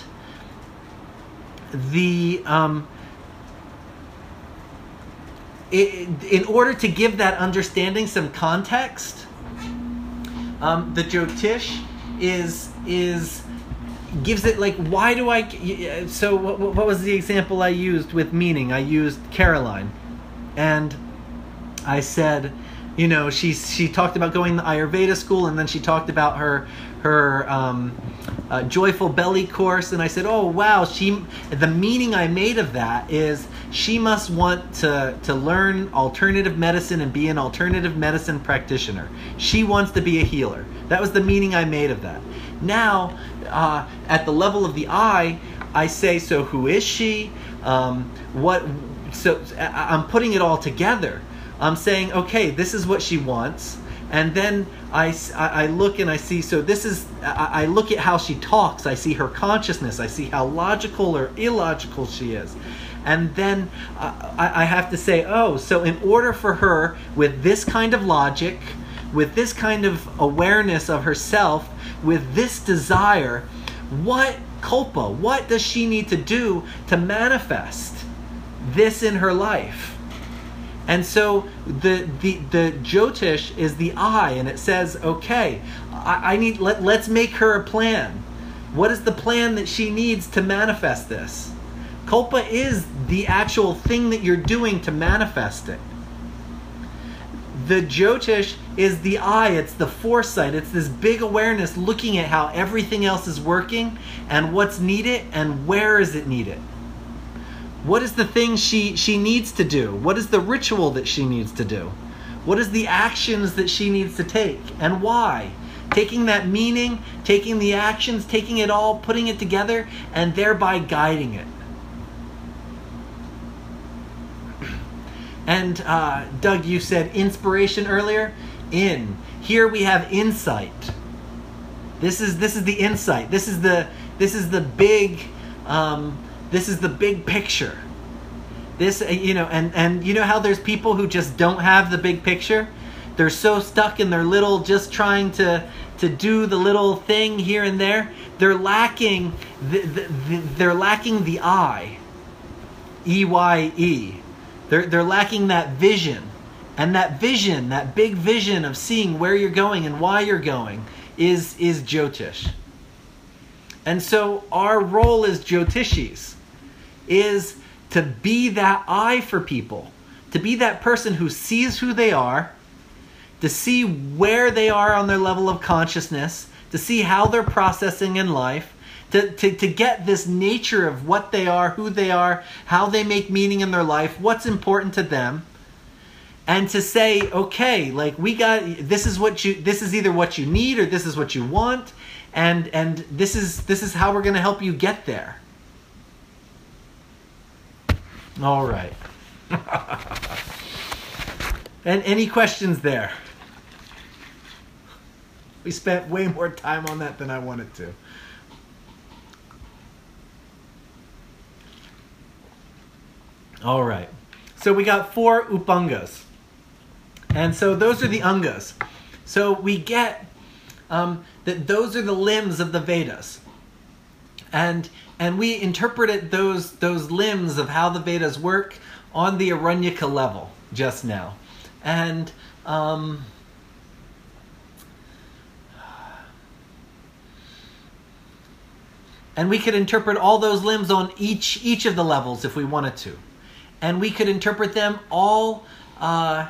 the um, it, in order to give that understanding some context. Um, the Jyotish is is. Gives it like, why do I, so what, what was the example I used with meaning? I used Caroline, and I said, you know, she she talked about going to Ayurveda school, and then she talked about her her um, uh, Joyful Belly course, and I said, oh wow, she the meaning I made of that is she must want to to learn alternative medicine and be an alternative medicine practitioner. She wants to be a healer. That was the meaning I made of that. Now, uh, at the level of the eye, I say, so who is she? Um, what? So I'm putting it all together. I'm saying, okay, this is what she wants. And then I, I look and I see, so this is, I, I look at how she talks. I see her consciousness. I see how logical or illogical she is. And then uh, I, I have to say, oh, so in order for her, with this kind of logic, with this kind of awareness of herself, with this desire, what kalpa, what does she need to do to manifest this in her life? And so the the the Jyotish is the eye, and it says, okay, I, I need let let's make her a plan. What is the plan that she needs to manifest this? Kalpa is the actual thing that you're doing to manifest it. The Jyotish is the eye, it's the foresight, it's this big awareness looking at how everything else is working and what's needed and where is it needed. What is the thing she, she needs to do? What is the ritual that she needs to do? What is the actions that she needs to take and why? Taking that meaning, taking the actions, taking it all, putting it together, and thereby guiding it. And uh, Doug, you said inspiration earlier. In here we have insight. This is this is the insight. This is the this is the big um, this is the big picture. This, you know, and, and you know how there's people who just don't have the big picture? They're so stuck in their little, just trying to, to do the little thing here and there. They're lacking, the, the, the, they're lacking the eye, E Y E. They're, they're lacking that vision. And that vision, that big vision of seeing where you're going and why you're going is, is Jyotish. And so our role as Jyotishis is to be that eye for people, to be that person who sees who they are, to see where they are on their level of consciousness, to see how they're processing in life, to, to, to get this nature of what they are, who they are, how they make meaning in their life, what's important to them, and to say, okay, like we got, this is what you, this is either what you need or this is what you want, and and this is this is how we're going to help you get there. All right. And any questions there? We spent way more time on that than I wanted to. All right. So we got four upangas. And so those are the angas. So we get um, that those are the limbs of the Vedas. And and we interpreted those those limbs of how the Vedas work on the Aranyaka level just now. And um, and we could interpret all those limbs on each each of the levels if we wanted to. And we could interpret them all uh,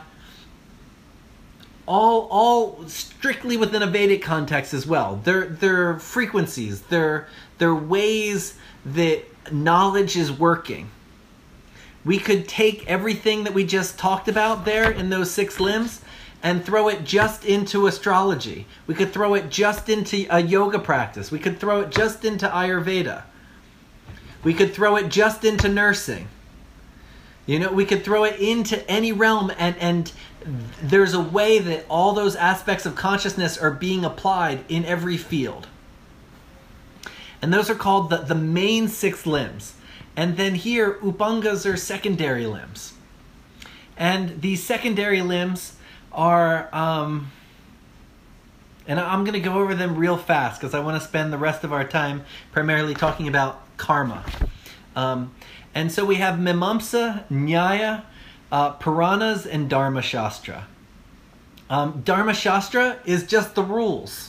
all all strictly within a Vedic context as well. They're, they're frequencies, they're, they're ways that knowledge is working. We could take everything that we just talked about there in those six limbs and throw it just into astrology. We could throw it just into a yoga practice. We could throw it just into Ayurveda. We could throw it just into nursing. You know, we could throw it into any realm, and, and there's a way that all those aspects of consciousness are being applied in every field. And those are called the, the main six limbs. And then here, upangas are secondary limbs. And these secondary limbs are, um, and I'm going to go over them real fast because I want to spend the rest of our time primarily talking about karma. Um, and so we have Mimamsa, Nyaya, uh, Puranas, and Dharma Shastra. Um, Dharma Shastra is just the rules.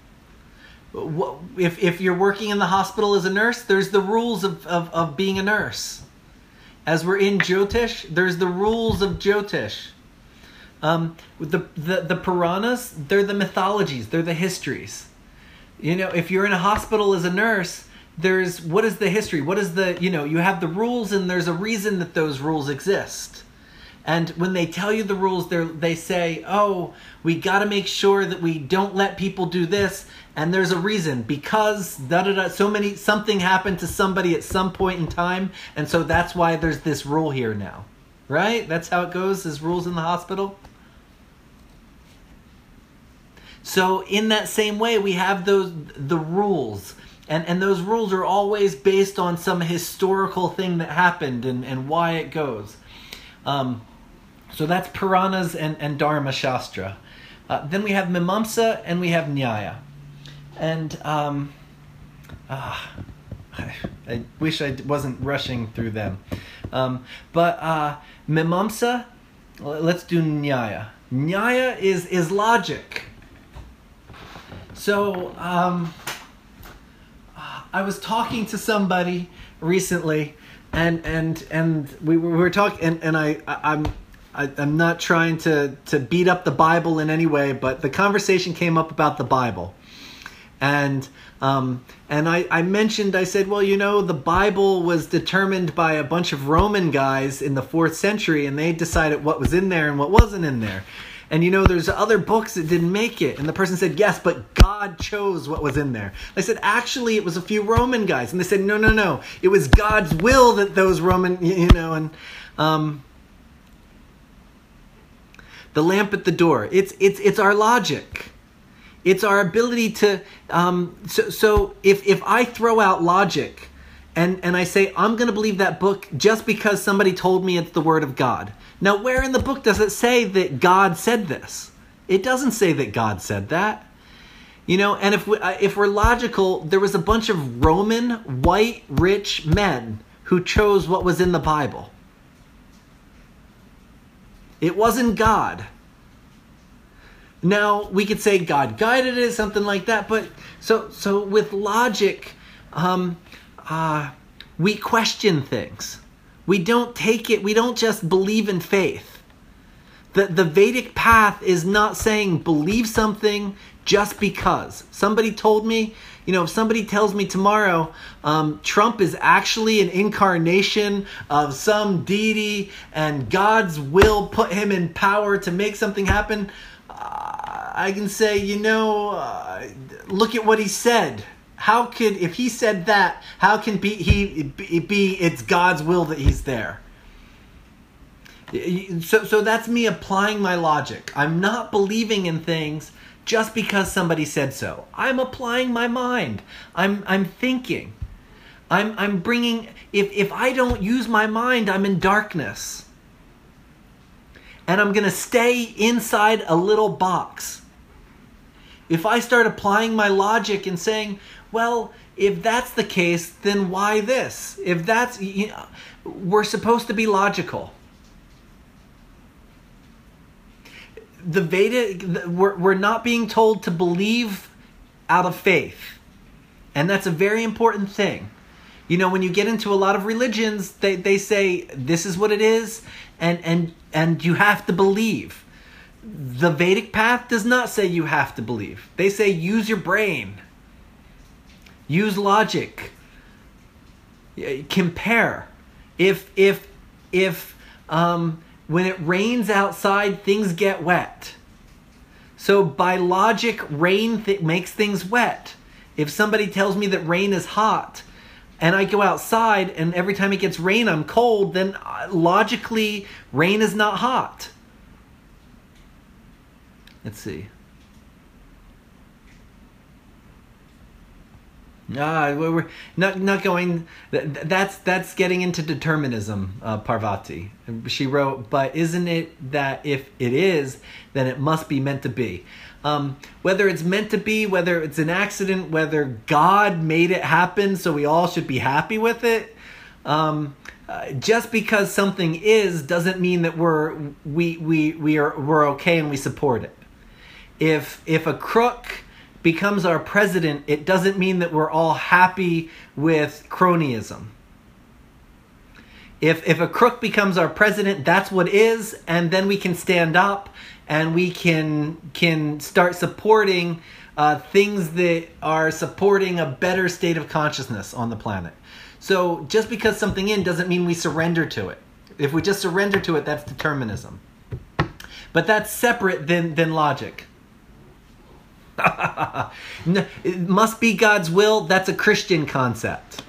If if you're working in the hospital as a nurse, there's the rules of, of, of being a nurse. As we're in Jyotish, there's the rules of Jyotish. Um, the, the, the Puranas, they're the mythologies, they're the histories. You know, if you're in a hospital as a nurse, there's, what is the history? What is the, you know, you have the rules and there's a reason that those rules exist. And when they tell you the rules, they they say, oh, we got to make sure that we don't let people do this. And there's a reason, because da da da. So many, something happened to somebody at some point in time. And so that's why there's this rule here now. Right? That's how it goes, as rules in the hospital. So in that same way, we have those, the rules. And, and those rules are always based on some historical thing that happened and, and why it goes. Um, so that's Puranas and, and Dharma Shastra. Uh, then we have Mimamsa and we have Nyaya. And um, ah, I, I wish I wasn't rushing through them. Um, but uh, Mimamsa, let's do Nyaya. Nyaya is, is logic. So um, I was talking to somebody recently, and and and we were, we were talking, and, and I, I I'm I, I'm not trying to to beat up the Bible in any way, but the conversation came up about the Bible, and um and I I mentioned, I said, well, you know, the Bible was determined by a bunch of Roman guys in the fourth century, and they decided what was in there and what wasn't in there. And you know, there's other books that didn't make it. And the person said, yes, but God chose what was in there. I said, actually, it was a few Roman guys. And they said, no, no, no. It was God's will that those Roman, you know, and um, the lamp at the door. It's it's it's our logic. It's our ability to, um, so, so if, if I throw out logic and, and I say, I'm going to believe that book just because somebody told me it's the Word of God. Now, where in the book does it say that God said this? It doesn't say that God said that. You know, and if, we, uh, if we're logical, there was a bunch of Roman, white, rich men who chose what was in the Bible. It wasn't God. Now, we could say God guided it, something like that, but so so with logic, um, uh, we question things. We don't take it, we don't just believe in faith. The, the Vedic path is not saying believe something just because. Somebody told me, you know, if somebody tells me tomorrow um, Trump is actually an incarnation of some deity and God's will put him in power to make something happen, uh, I can say, you know, uh, look at what he said. How could, if he said that, how can be, he be, be it's God's will that he's there? So, so that's me applying my logic. I'm not believing in things just because somebody said so. I'm applying my mind. I'm I'm thinking. I'm I'm bringing. If if I don't use my mind, I'm in darkness. And I'm gonna stay inside a little box. If I start applying my logic and saying, well, if that's the case, then why this? If that's, you know, we're supposed to be logical. The Veda, we're, we're not being told to believe out of faith. And that's a very important thing. You know, when you get into a lot of religions, they, they say, this is what it is, and, and, and you have to believe. The Vedic path does not say you have to believe. They say use your brain. Use logic. Compare. If, if, if, um... when it rains outside, things get wet. So by logic, rain th- makes things wet. If somebody tells me that rain is hot, and I go outside, and every time it gets rain, I'm cold, then logically, rain is not hot. Let's see. Ah, we're not not going. That's that's getting into determinism, uh, Parvati. She wrote, but isn't it that if it is, then it must be meant to be. Um, whether it's meant to be, whether it's an accident, whether God made it happen, so we all should be happy with it. Um, uh, just because something is doesn't mean that we're we we we are we're okay and we support it. If if a crook becomes our president, it doesn't mean that we're all happy with cronyism. If if a crook becomes our president, that's what is, and then we can stand up and we can can start supporting uh, things that are supporting a better state of consciousness on the planet. So just because something in doesn't mean we surrender to it. If we just surrender to it, that's determinism. But that's separate than, than logic. It must be God's will. That's a Christian concept.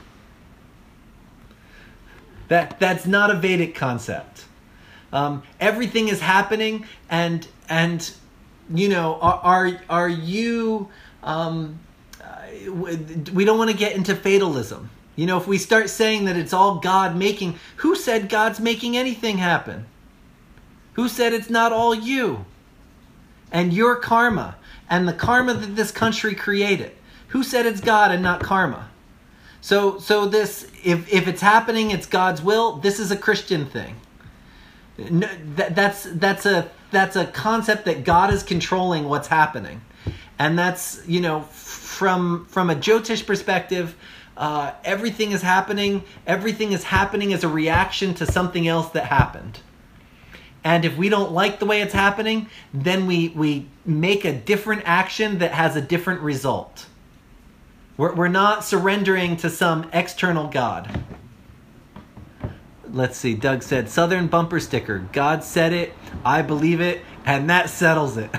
That that's not a Vedic concept. Um, everything is happening, and and you know, are are, are you? Um, we don't want to get into fatalism. You know, if we start saying that it's all God making, who said God's making anything happen? Who said it's not all you and your karma? And the karma that this country created. Who said it's God and not karma? So so this, if, if it's happening, it's God's will. This is a Christian thing. No, that, that's that's a that's a concept that God is controlling what's happening. And that's, you know, from from a Jyotish perspective, uh, everything is happening. Everything is happening as a reaction to something else that happened. And if we don't like the way it's happening, then we, we make a different action that has a different result. We're, we're not surrendering to some external God. Let's see, Doug said, Southern bumper sticker. God said it, I believe it, and that settles it.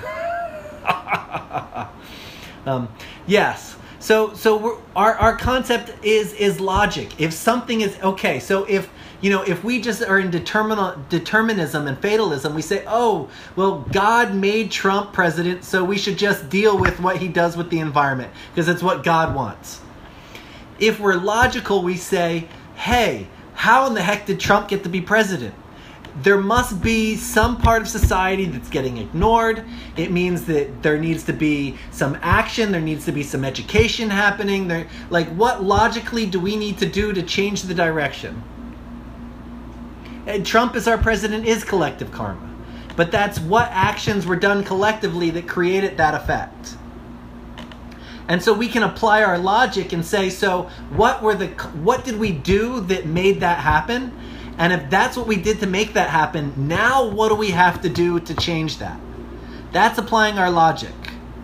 um, yes. So so we're, our, our concept is, is logic. If something is, okay, so if... You know, if we just are in determin- determinism and fatalism, we say, oh, well, God made Trump president, so we should just deal with what he does with the environment, because it's what God wants. If we're logical, we say, hey, how in the heck did Trump get to be president? There must be some part of society that's getting ignored. It means that there needs to be some action. There needs to be some education happening. There, like, what logically do we need to do to change the direction? And Trump as our president is collective karma. But that's what actions were done collectively that created that effect. And so we can apply our logic and say, so what were the what did we do that made that happen? And if that's what we did to make that happen, now what do we have to do to change that? That's applying our logic.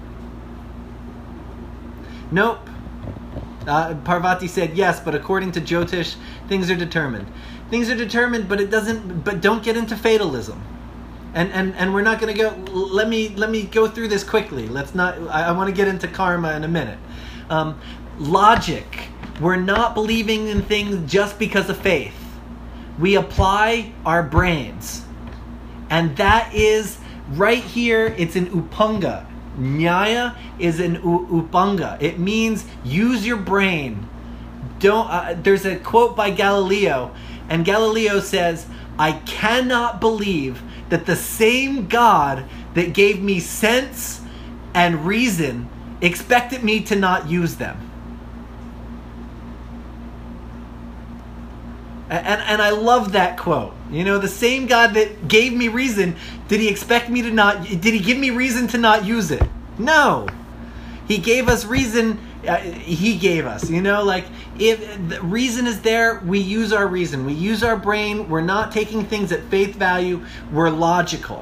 Nope. Uh, Parvati said yes, but according to Jyotish, things are determined. Things are determined, but it doesn't. But don't get into fatalism. And and and we're not going to go. Let me let me go through this quickly. Let's not. I, I want to get into karma in a minute. Um, logic. We're not believing in things just because of faith. We apply our brains. And that is right here, it's an upanga. Nyaya is an u- upanga. It means use your brain. Don't. Uh, there's a quote by Galileo, and Galileo says, I cannot believe that the same God that gave me sense and reason expected me to not use them. And and I love that quote. You know, the same God that gave me reason, did he expect me to not, did he give me reason to not use it? No. He gave us reason, uh, he gave us, you know, like, if the reason is there, we use our reason. We use our brain. We're not taking things at face value. We're logical.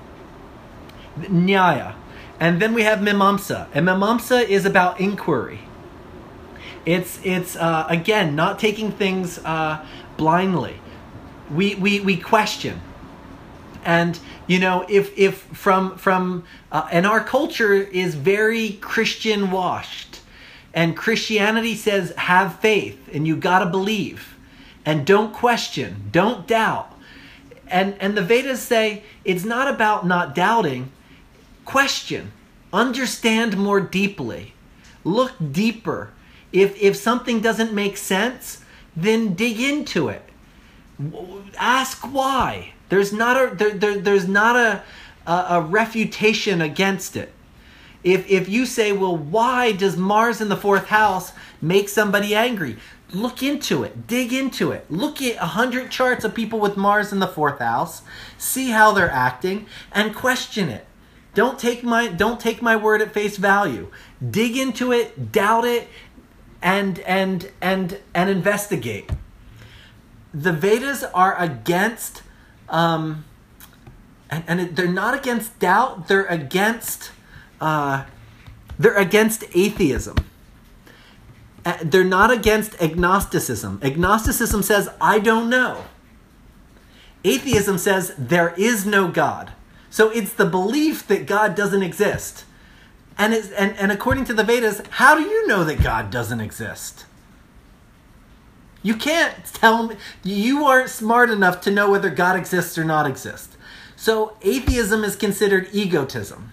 Nyaya. And then we have Mimamsa. And Mimamsa is about inquiry. It's, it's uh, again, not taking things uh, blindly. We, we, we question. And, you know, if, if from, from uh, and our culture is very Christian washed. And Christianity says, have faith, and you gotta believe. And don't question, don't doubt. And, and the Vedas say, it's not about not doubting. Question, understand more deeply. Look deeper. If, if something doesn't make sense, then dig into it. Ask why. There's not a there, there there's not a, a a refutation against it. If if you say, well, why does Mars in the fourth house make somebody angry? Look into it. Dig into it. Look at a hundred charts of people with Mars in the fourth house. See how they're acting and question it. Don't take my don't take my word at face value. Dig into it, doubt it, and and and and investigate. The Vedas are against, um, and, and they're not against doubt. They're against, uh, they're against atheism. Uh, they're not against agnosticism. Agnosticism says, I don't know. Atheism says, there is no God. So it's the belief that God doesn't exist. And, it's, and, and according to the Vedas, how do you know that God doesn't exist? You can't tell me, you aren't smart enough to know whether God exists or not exists. So atheism is considered egotism.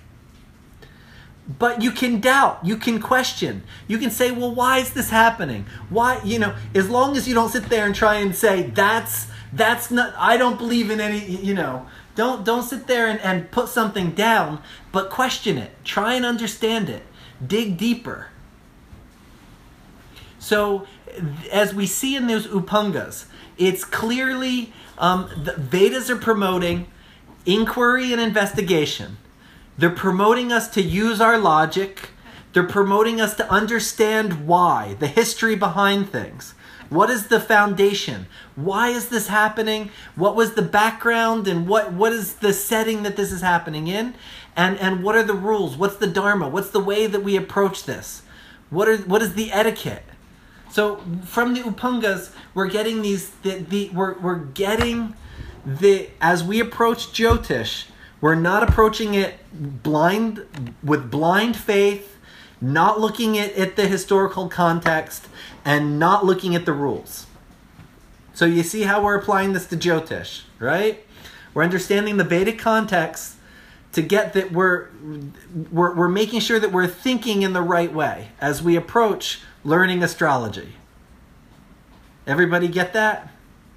But you can doubt, you can question. You can say, well, why is this happening? Why, you know, as long as you don't sit there and try and say, that's, that's not, I don't believe in any, you know, don't, don't sit there and, and put something down, but question it. Try and understand it. Dig deeper. So, as we see in those upangas, it's clearly, um, the Vedas are promoting inquiry and investigation. They're promoting us to use our logic. They're promoting us to understand why, the history behind things. What is the foundation? Why is this happening? What was the background and what, what is the setting that this is happening in? And, and what are the rules? What's the dharma? What's the way that we approach this? What are what is the etiquette? So from the upangas, we're getting these, the, the we're we're getting the, as we approach Jyotish, we're not approaching it blind, with blind faith, not looking at, at the historical context, and not looking at the rules. So you see how we're applying this to Jyotish, right? We're understanding the Vedic context to get that we're, we're we're making sure that we're thinking in the right way as we approach learning astrology. Everybody get that?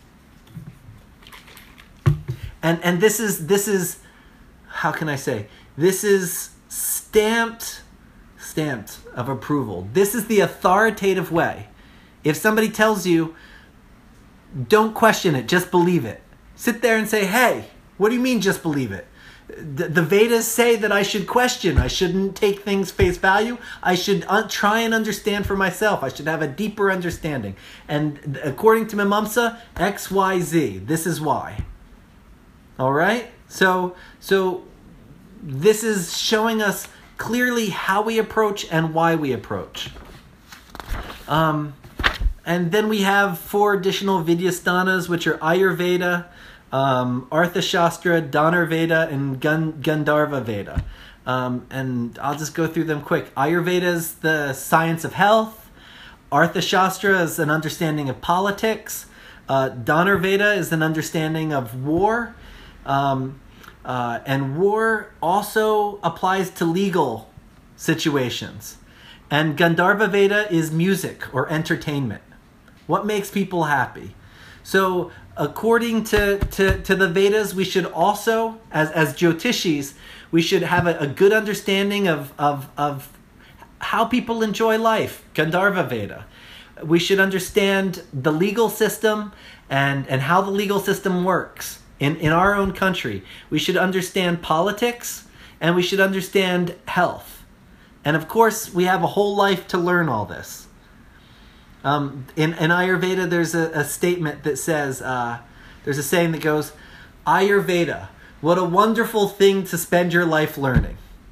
And and this is this is how can I say? This is stamped stamped of approval. This is the authoritative way. If somebody tells you, don't question it, just believe it. Sit there and say, hey, what do you mean just believe it? The, the Vedas say that I should question. I shouldn't take things face value. I should un- try and understand for myself. I should have a deeper understanding. And according to Mimamsa, X, Y, Z. This is why. All right? So, so this is showing us clearly how we approach and why we approach. Um, and then we have four additional Vidyasthanas, which are Ayurveda, Um, Arthashastra, Dhanurveda, and Gan- Gandharva Veda. Um, and I'll just go through them quick. Ayurveda is the science of health. Arthashastra is an understanding of politics. Uh, Dhanurveda is an understanding of war. Um, uh, and war also applies to legal situations. And Gandharva Veda is music or entertainment. What makes people happy? So according to, to, to the Vedas, we should also, as, as Jyotishis, we should have a, a good understanding of, of, of how people enjoy life, Gandharva Veda. We should understand the legal system and, and how the legal system works in, in our own country. We should understand politics, and we should understand health. And of course, we have a whole life to learn all this. Um, in, in Ayurveda, there's a, a statement that says, uh, there's a saying that goes, Ayurveda, what a wonderful thing to spend your life learning.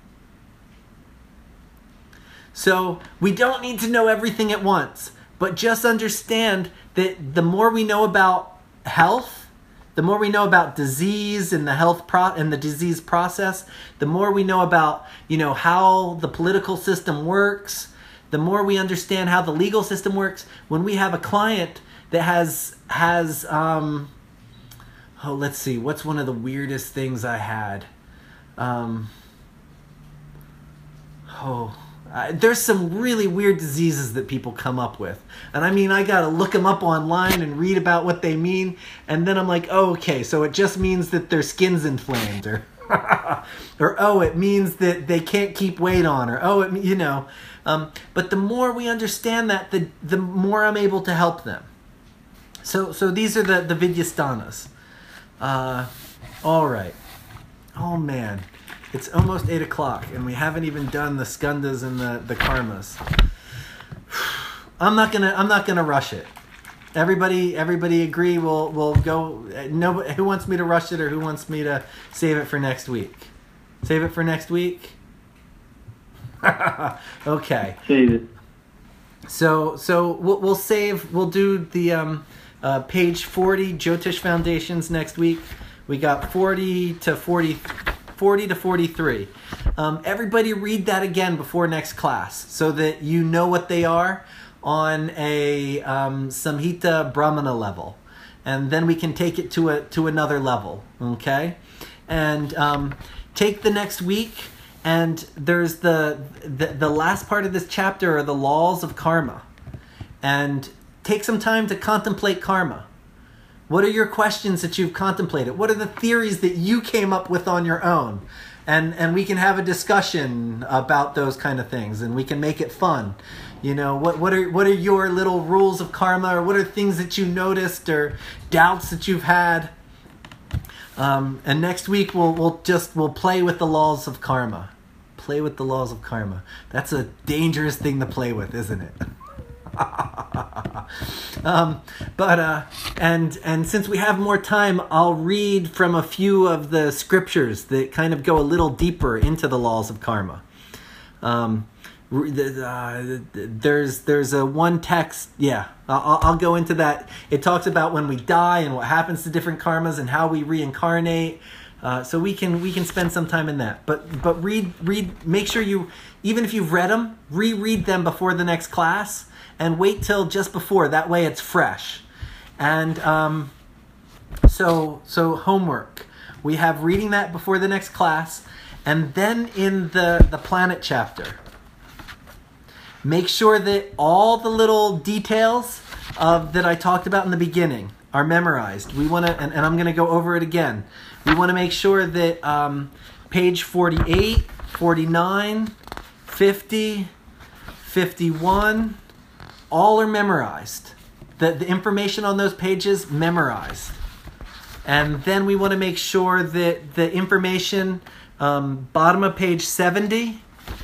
So we don't need to know everything at once, but just understand that the more we know about health, the more we know about disease and the health pro- and the disease process, the more we know about, you know, how the political system works, the more we understand how the legal system works. When we have a client that has, has um, oh, let's see, what's one of the weirdest things I had? Um, oh, uh, there's some really weird diseases that people come up with. And I mean, I got to look them up online and read about what they mean. And then I'm like, oh, okay, so it just means that their skin's inflamed, or, or oh, it means that they can't keep weight on, or oh, it, you know. Um, but the more we understand that, the the more I'm able to help them. So so these are the, the Vidyasthanas. Uh, all right. Oh, man. It's almost eight o'clock, and we haven't even done the skandhas and the, the karmas. I'm not gonna I'm not gonna rush it. Everybody everybody agree? We'll we'll go. No, who wants me to rush it, or who wants me to save it for next week? Save it for next week. Okay.
Save it.
So so we'll we'll save. We'll do the um, uh, page forty Jyotish Foundations next week. We got forty to forty, forty to forty-three. Um, everybody read that again before next class, so that you know what they are on a um, Samhita Brahmana level, and then we can take it to a to another level. Okay, and um, take the next week. And there's the, the the last part of this chapter are the laws of karma. And take some time to contemplate karma. What are your questions that you've contemplated? What are the theories that you came up with on your own? And and we can have a discussion about those kind of things, and we can make it fun. You know, what what are what are your little rules of karma, or what are things that you noticed, or doubts that you've had? Um, and next week we'll we'll just we'll play with the laws of karma. Play with the laws of karma. That's a dangerous thing to play with, isn't it? um, but uh, and and since we have more time, I'll read from a few of the scriptures that kind of go a little deeper into the laws of karma. Um, uh, there's there's a one text. Yeah, I'll, I'll go into that. It talks about when we die and what happens to different karmas and how we reincarnate. Uh, so we can we can spend some time in that, but but read read make sure you, even if you've read them, reread them before the next class, and wait till just before. That way it's fresh. And um, so so homework, we have reading that before the next class, And then in the, the planet chapter, make sure that all the little details of that I talked about in the beginning are memorized. We want to, and, and I'm going to go over it again. We want to make sure that um, page forty-eight, forty-nine, fifty, fifty-one, all are memorized. The, the information on those pages memorized. And then we want to make sure that the information, um, bottom of page seventy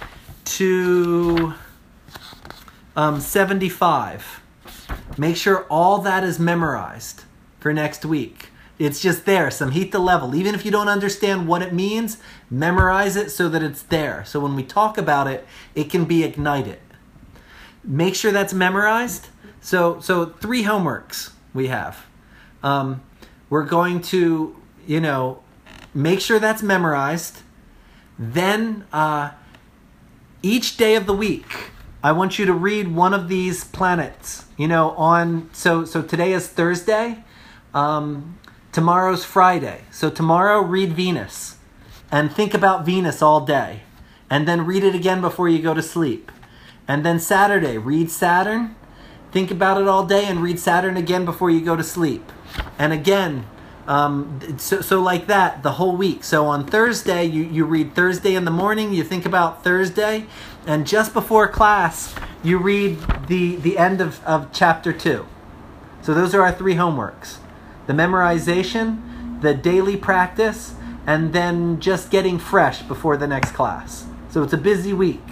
to um, seventy-five, make sure all that is memorized for next week. It's just there, samhita level. Even if you don't understand what it means, memorize it so that it's there. So when we talk about it, it can be ignited. Make sure that's memorized. So, so three homeworks we have. Um, we're going to, you know, make sure that's memorized. Then uh, each day of the week, I want you to read one of these planets. You know, on so so today is Thursday. Um, tomorrow's Friday. So tomorrow, read Venus, and think about Venus all day, and then read it again before you go to sleep. And then Saturday, read Saturn. Think about it all day and read Saturn again before you go to sleep. And again, um, so, so like that the whole week. So on Thursday, you, you read Thursday in the morning, you think about Thursday, and just before class, you read the, the end of, of chapter two. So those are our three homeworks. The memorization, the daily practice, and then just getting fresh before the next class. So it's a busy week.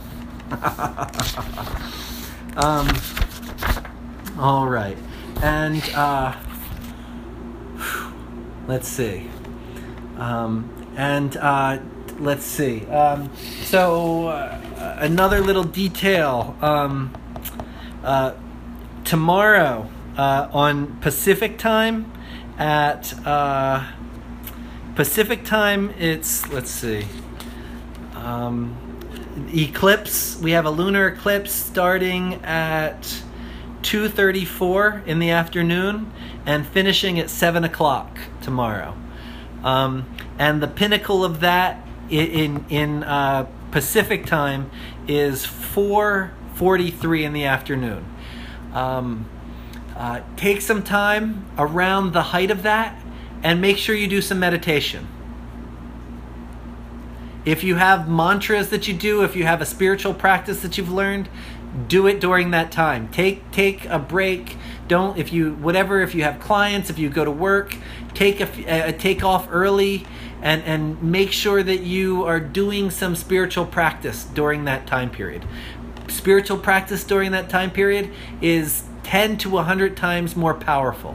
um... All right, and uh, let's see, um, and uh, let's see. Um, so uh, another little detail. Um, uh, tomorrow uh, on Pacific time, at uh, Pacific time, it's let's see. Um, eclipse. We have a lunar eclipse starting at two thirty-four in the afternoon and finishing at seven o'clock tomorrow. Um, and the pinnacle of that in in uh, Pacific time is four forty-three in the afternoon. Um, uh, take some time around the height of that and make sure you do some meditation. If you have mantras that you do, if you have a spiritual practice that you've learned, do it during that time. Take take a break. Don't if you whatever if you have clients, if you go to work, take a uh, take off early and and make sure that you are doing some spiritual practice during that time period. Spiritual practice during that time period is ten to one hundred times more powerful.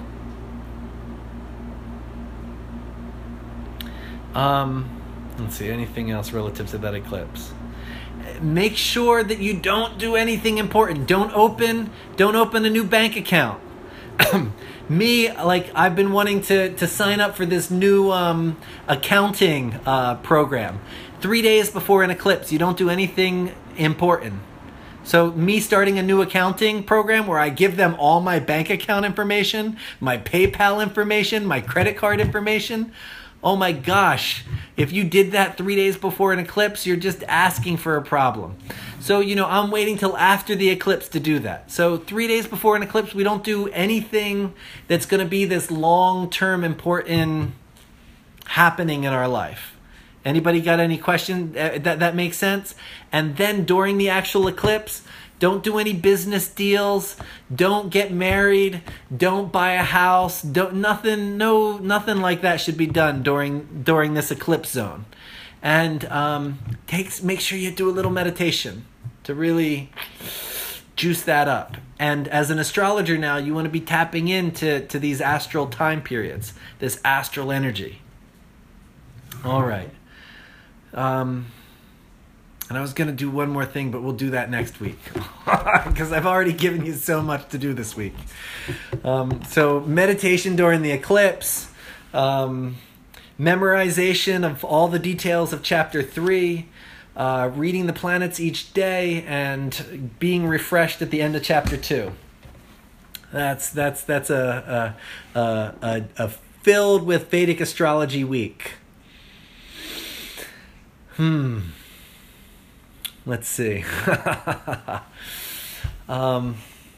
Um let's see, anything else relative to that eclipse? Make sure that you don't do anything important. Don't open, don't open a new bank account. Me, like I've been wanting to, to sign up for this new um, accounting uh, program. Three days before an eclipse, you don't do anything important. So me starting a new accounting program where I give them all my bank account information, my PayPal information, my credit card information. Oh my gosh, if you did that three days before an eclipse, you're just asking for a problem. So, you know, I'm waiting till after the eclipse to do that. So three days before an eclipse, we don't do anything that's going to be this long-term important happening in our life. Anybody got any question? That, that makes sense? And then during the actual eclipse, don't do any business deals. Don't get married. Don't buy a house. Don't nothing. No, nothing like that should be done during during this eclipse zone. And um, takes make sure you do a little meditation to really juice that up. And as an astrologer now, you want to be tapping into to these astral time periods, this astral energy. All right. Um, And I was going to do one more thing, but we'll do that next week. Because I've already given you so much to do this week. Um, so meditation during the eclipse. Um, memorization of all the details of chapter three. Uh, reading the planets each day. And being refreshed at the end of chapter two. That's that's that's a, a, a, a, a filled with Vedic astrology week. Hmm. Let's see. um.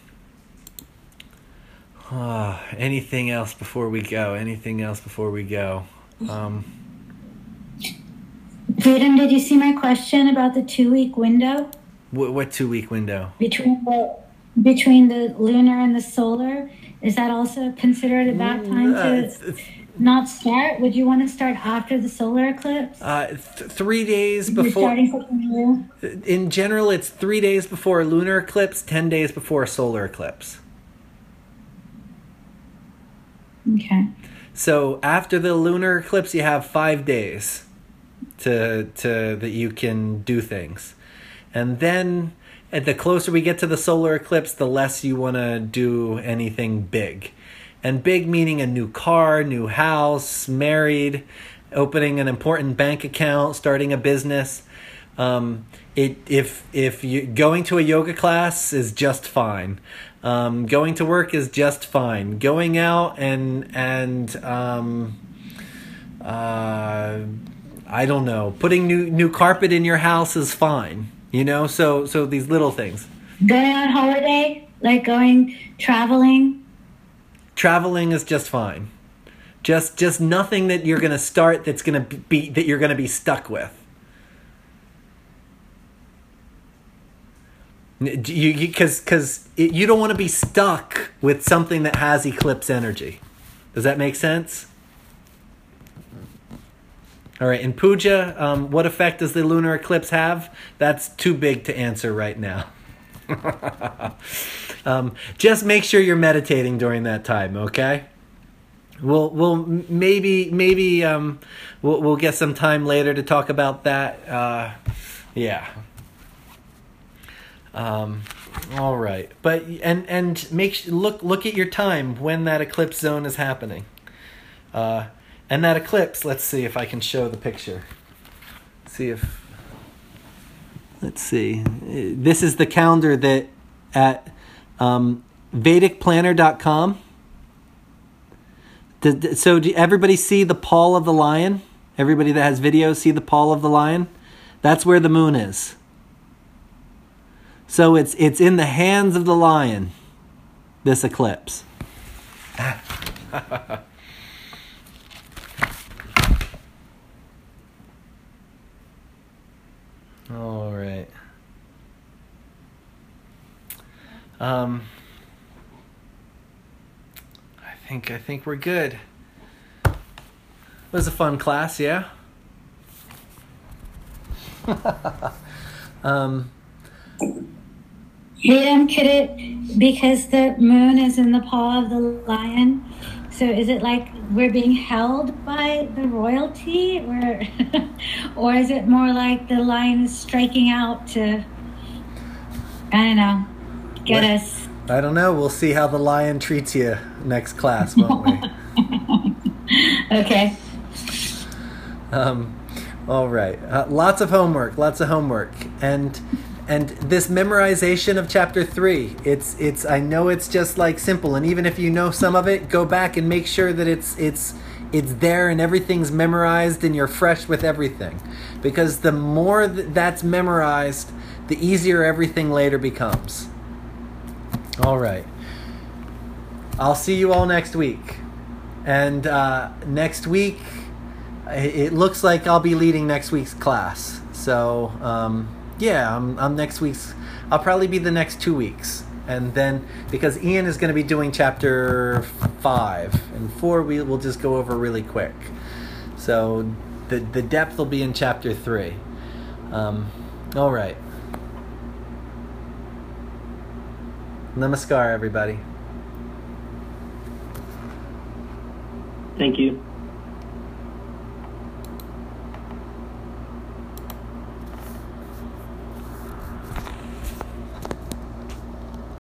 Oh, anything else before we go? Anything else before we go? Um.
Freedom, did you see my question about the two-week window?
What, what two-week window?
Between the between the lunar and the solar, is that also considered a bad time
Uh,
to
it's- it's-
not start? Would you want to start after the solar eclipse?
Uh, th- three days
You're
before.
starting something new?
In general, it's three days before a lunar eclipse, ten days before a solar eclipse.
Okay.
So after the lunar eclipse, you have five days to to that you can do things, and then at the closer we get to the solar eclipse, the less you want to do anything big, and big meaning a new car, new house, married, opening an important bank account, starting a business. Um, it if if you going to a yoga class is just fine. Um, going to work is just fine. Going out and and um, uh, I don't know, putting new new carpet in your house is fine. You know, so so these little things.
Going on holiday, like going traveling.
Traveling is just fine. Just just nothing that you're gonna start that's gonna be that you're gonna be stuck with. You because because you don't want to be stuck with something that has eclipse energy. Does that make sense? All right, in puja, um, what effect does the lunar eclipse have? That's too big to answer right now. um, just make sure you're meditating during that time, okay? We'll we'll maybe maybe um, we'll we'll get some time later to talk about that. Uh, yeah. Um, all right, but and and make look look at your time when that eclipse zone is happening, uh, and that eclipse. Let's see if I can show the picture. See if let's see. This is the calendar that at um, Vedic Planner dot com. Did, so do everybody see the paw of the lion? Everybody that has video see the paw of the lion? That's where the moon is. So it's it's in the hands of the lion, this eclipse. All right. Um, I think I think we're good. It was a fun class, yeah. um.
Freedom, could it, because the moon is in the paw of the lion, so is it like we're being held by the royalty, or or is it more like the lion is striking out to, I don't know, get
What?
us?
I don't know. We'll see how the lion treats you next class, won't we?
Okay.
Um, all right. Uh, lots of homework. Lots of homework, and and this memorization of chapter three. It's it's. I know it's just like simple, and even if you know some of it, go back and make sure that it's it's it's there and everything's memorized and you're fresh with everything, because the more th- that's memorized, the easier everything later becomes. All right. I'll see you all next week, and uh, next week. It looks like I'll be leading next week's class. So, um, yeah, I'm, I'm next week's... I'll probably be the next two weeks. And then, because Ian is going to be doing chapter five. And four we will just go over really quick. So, the, the depth will be in chapter three. Um, all right. Namaskar, everybody.
Thank you.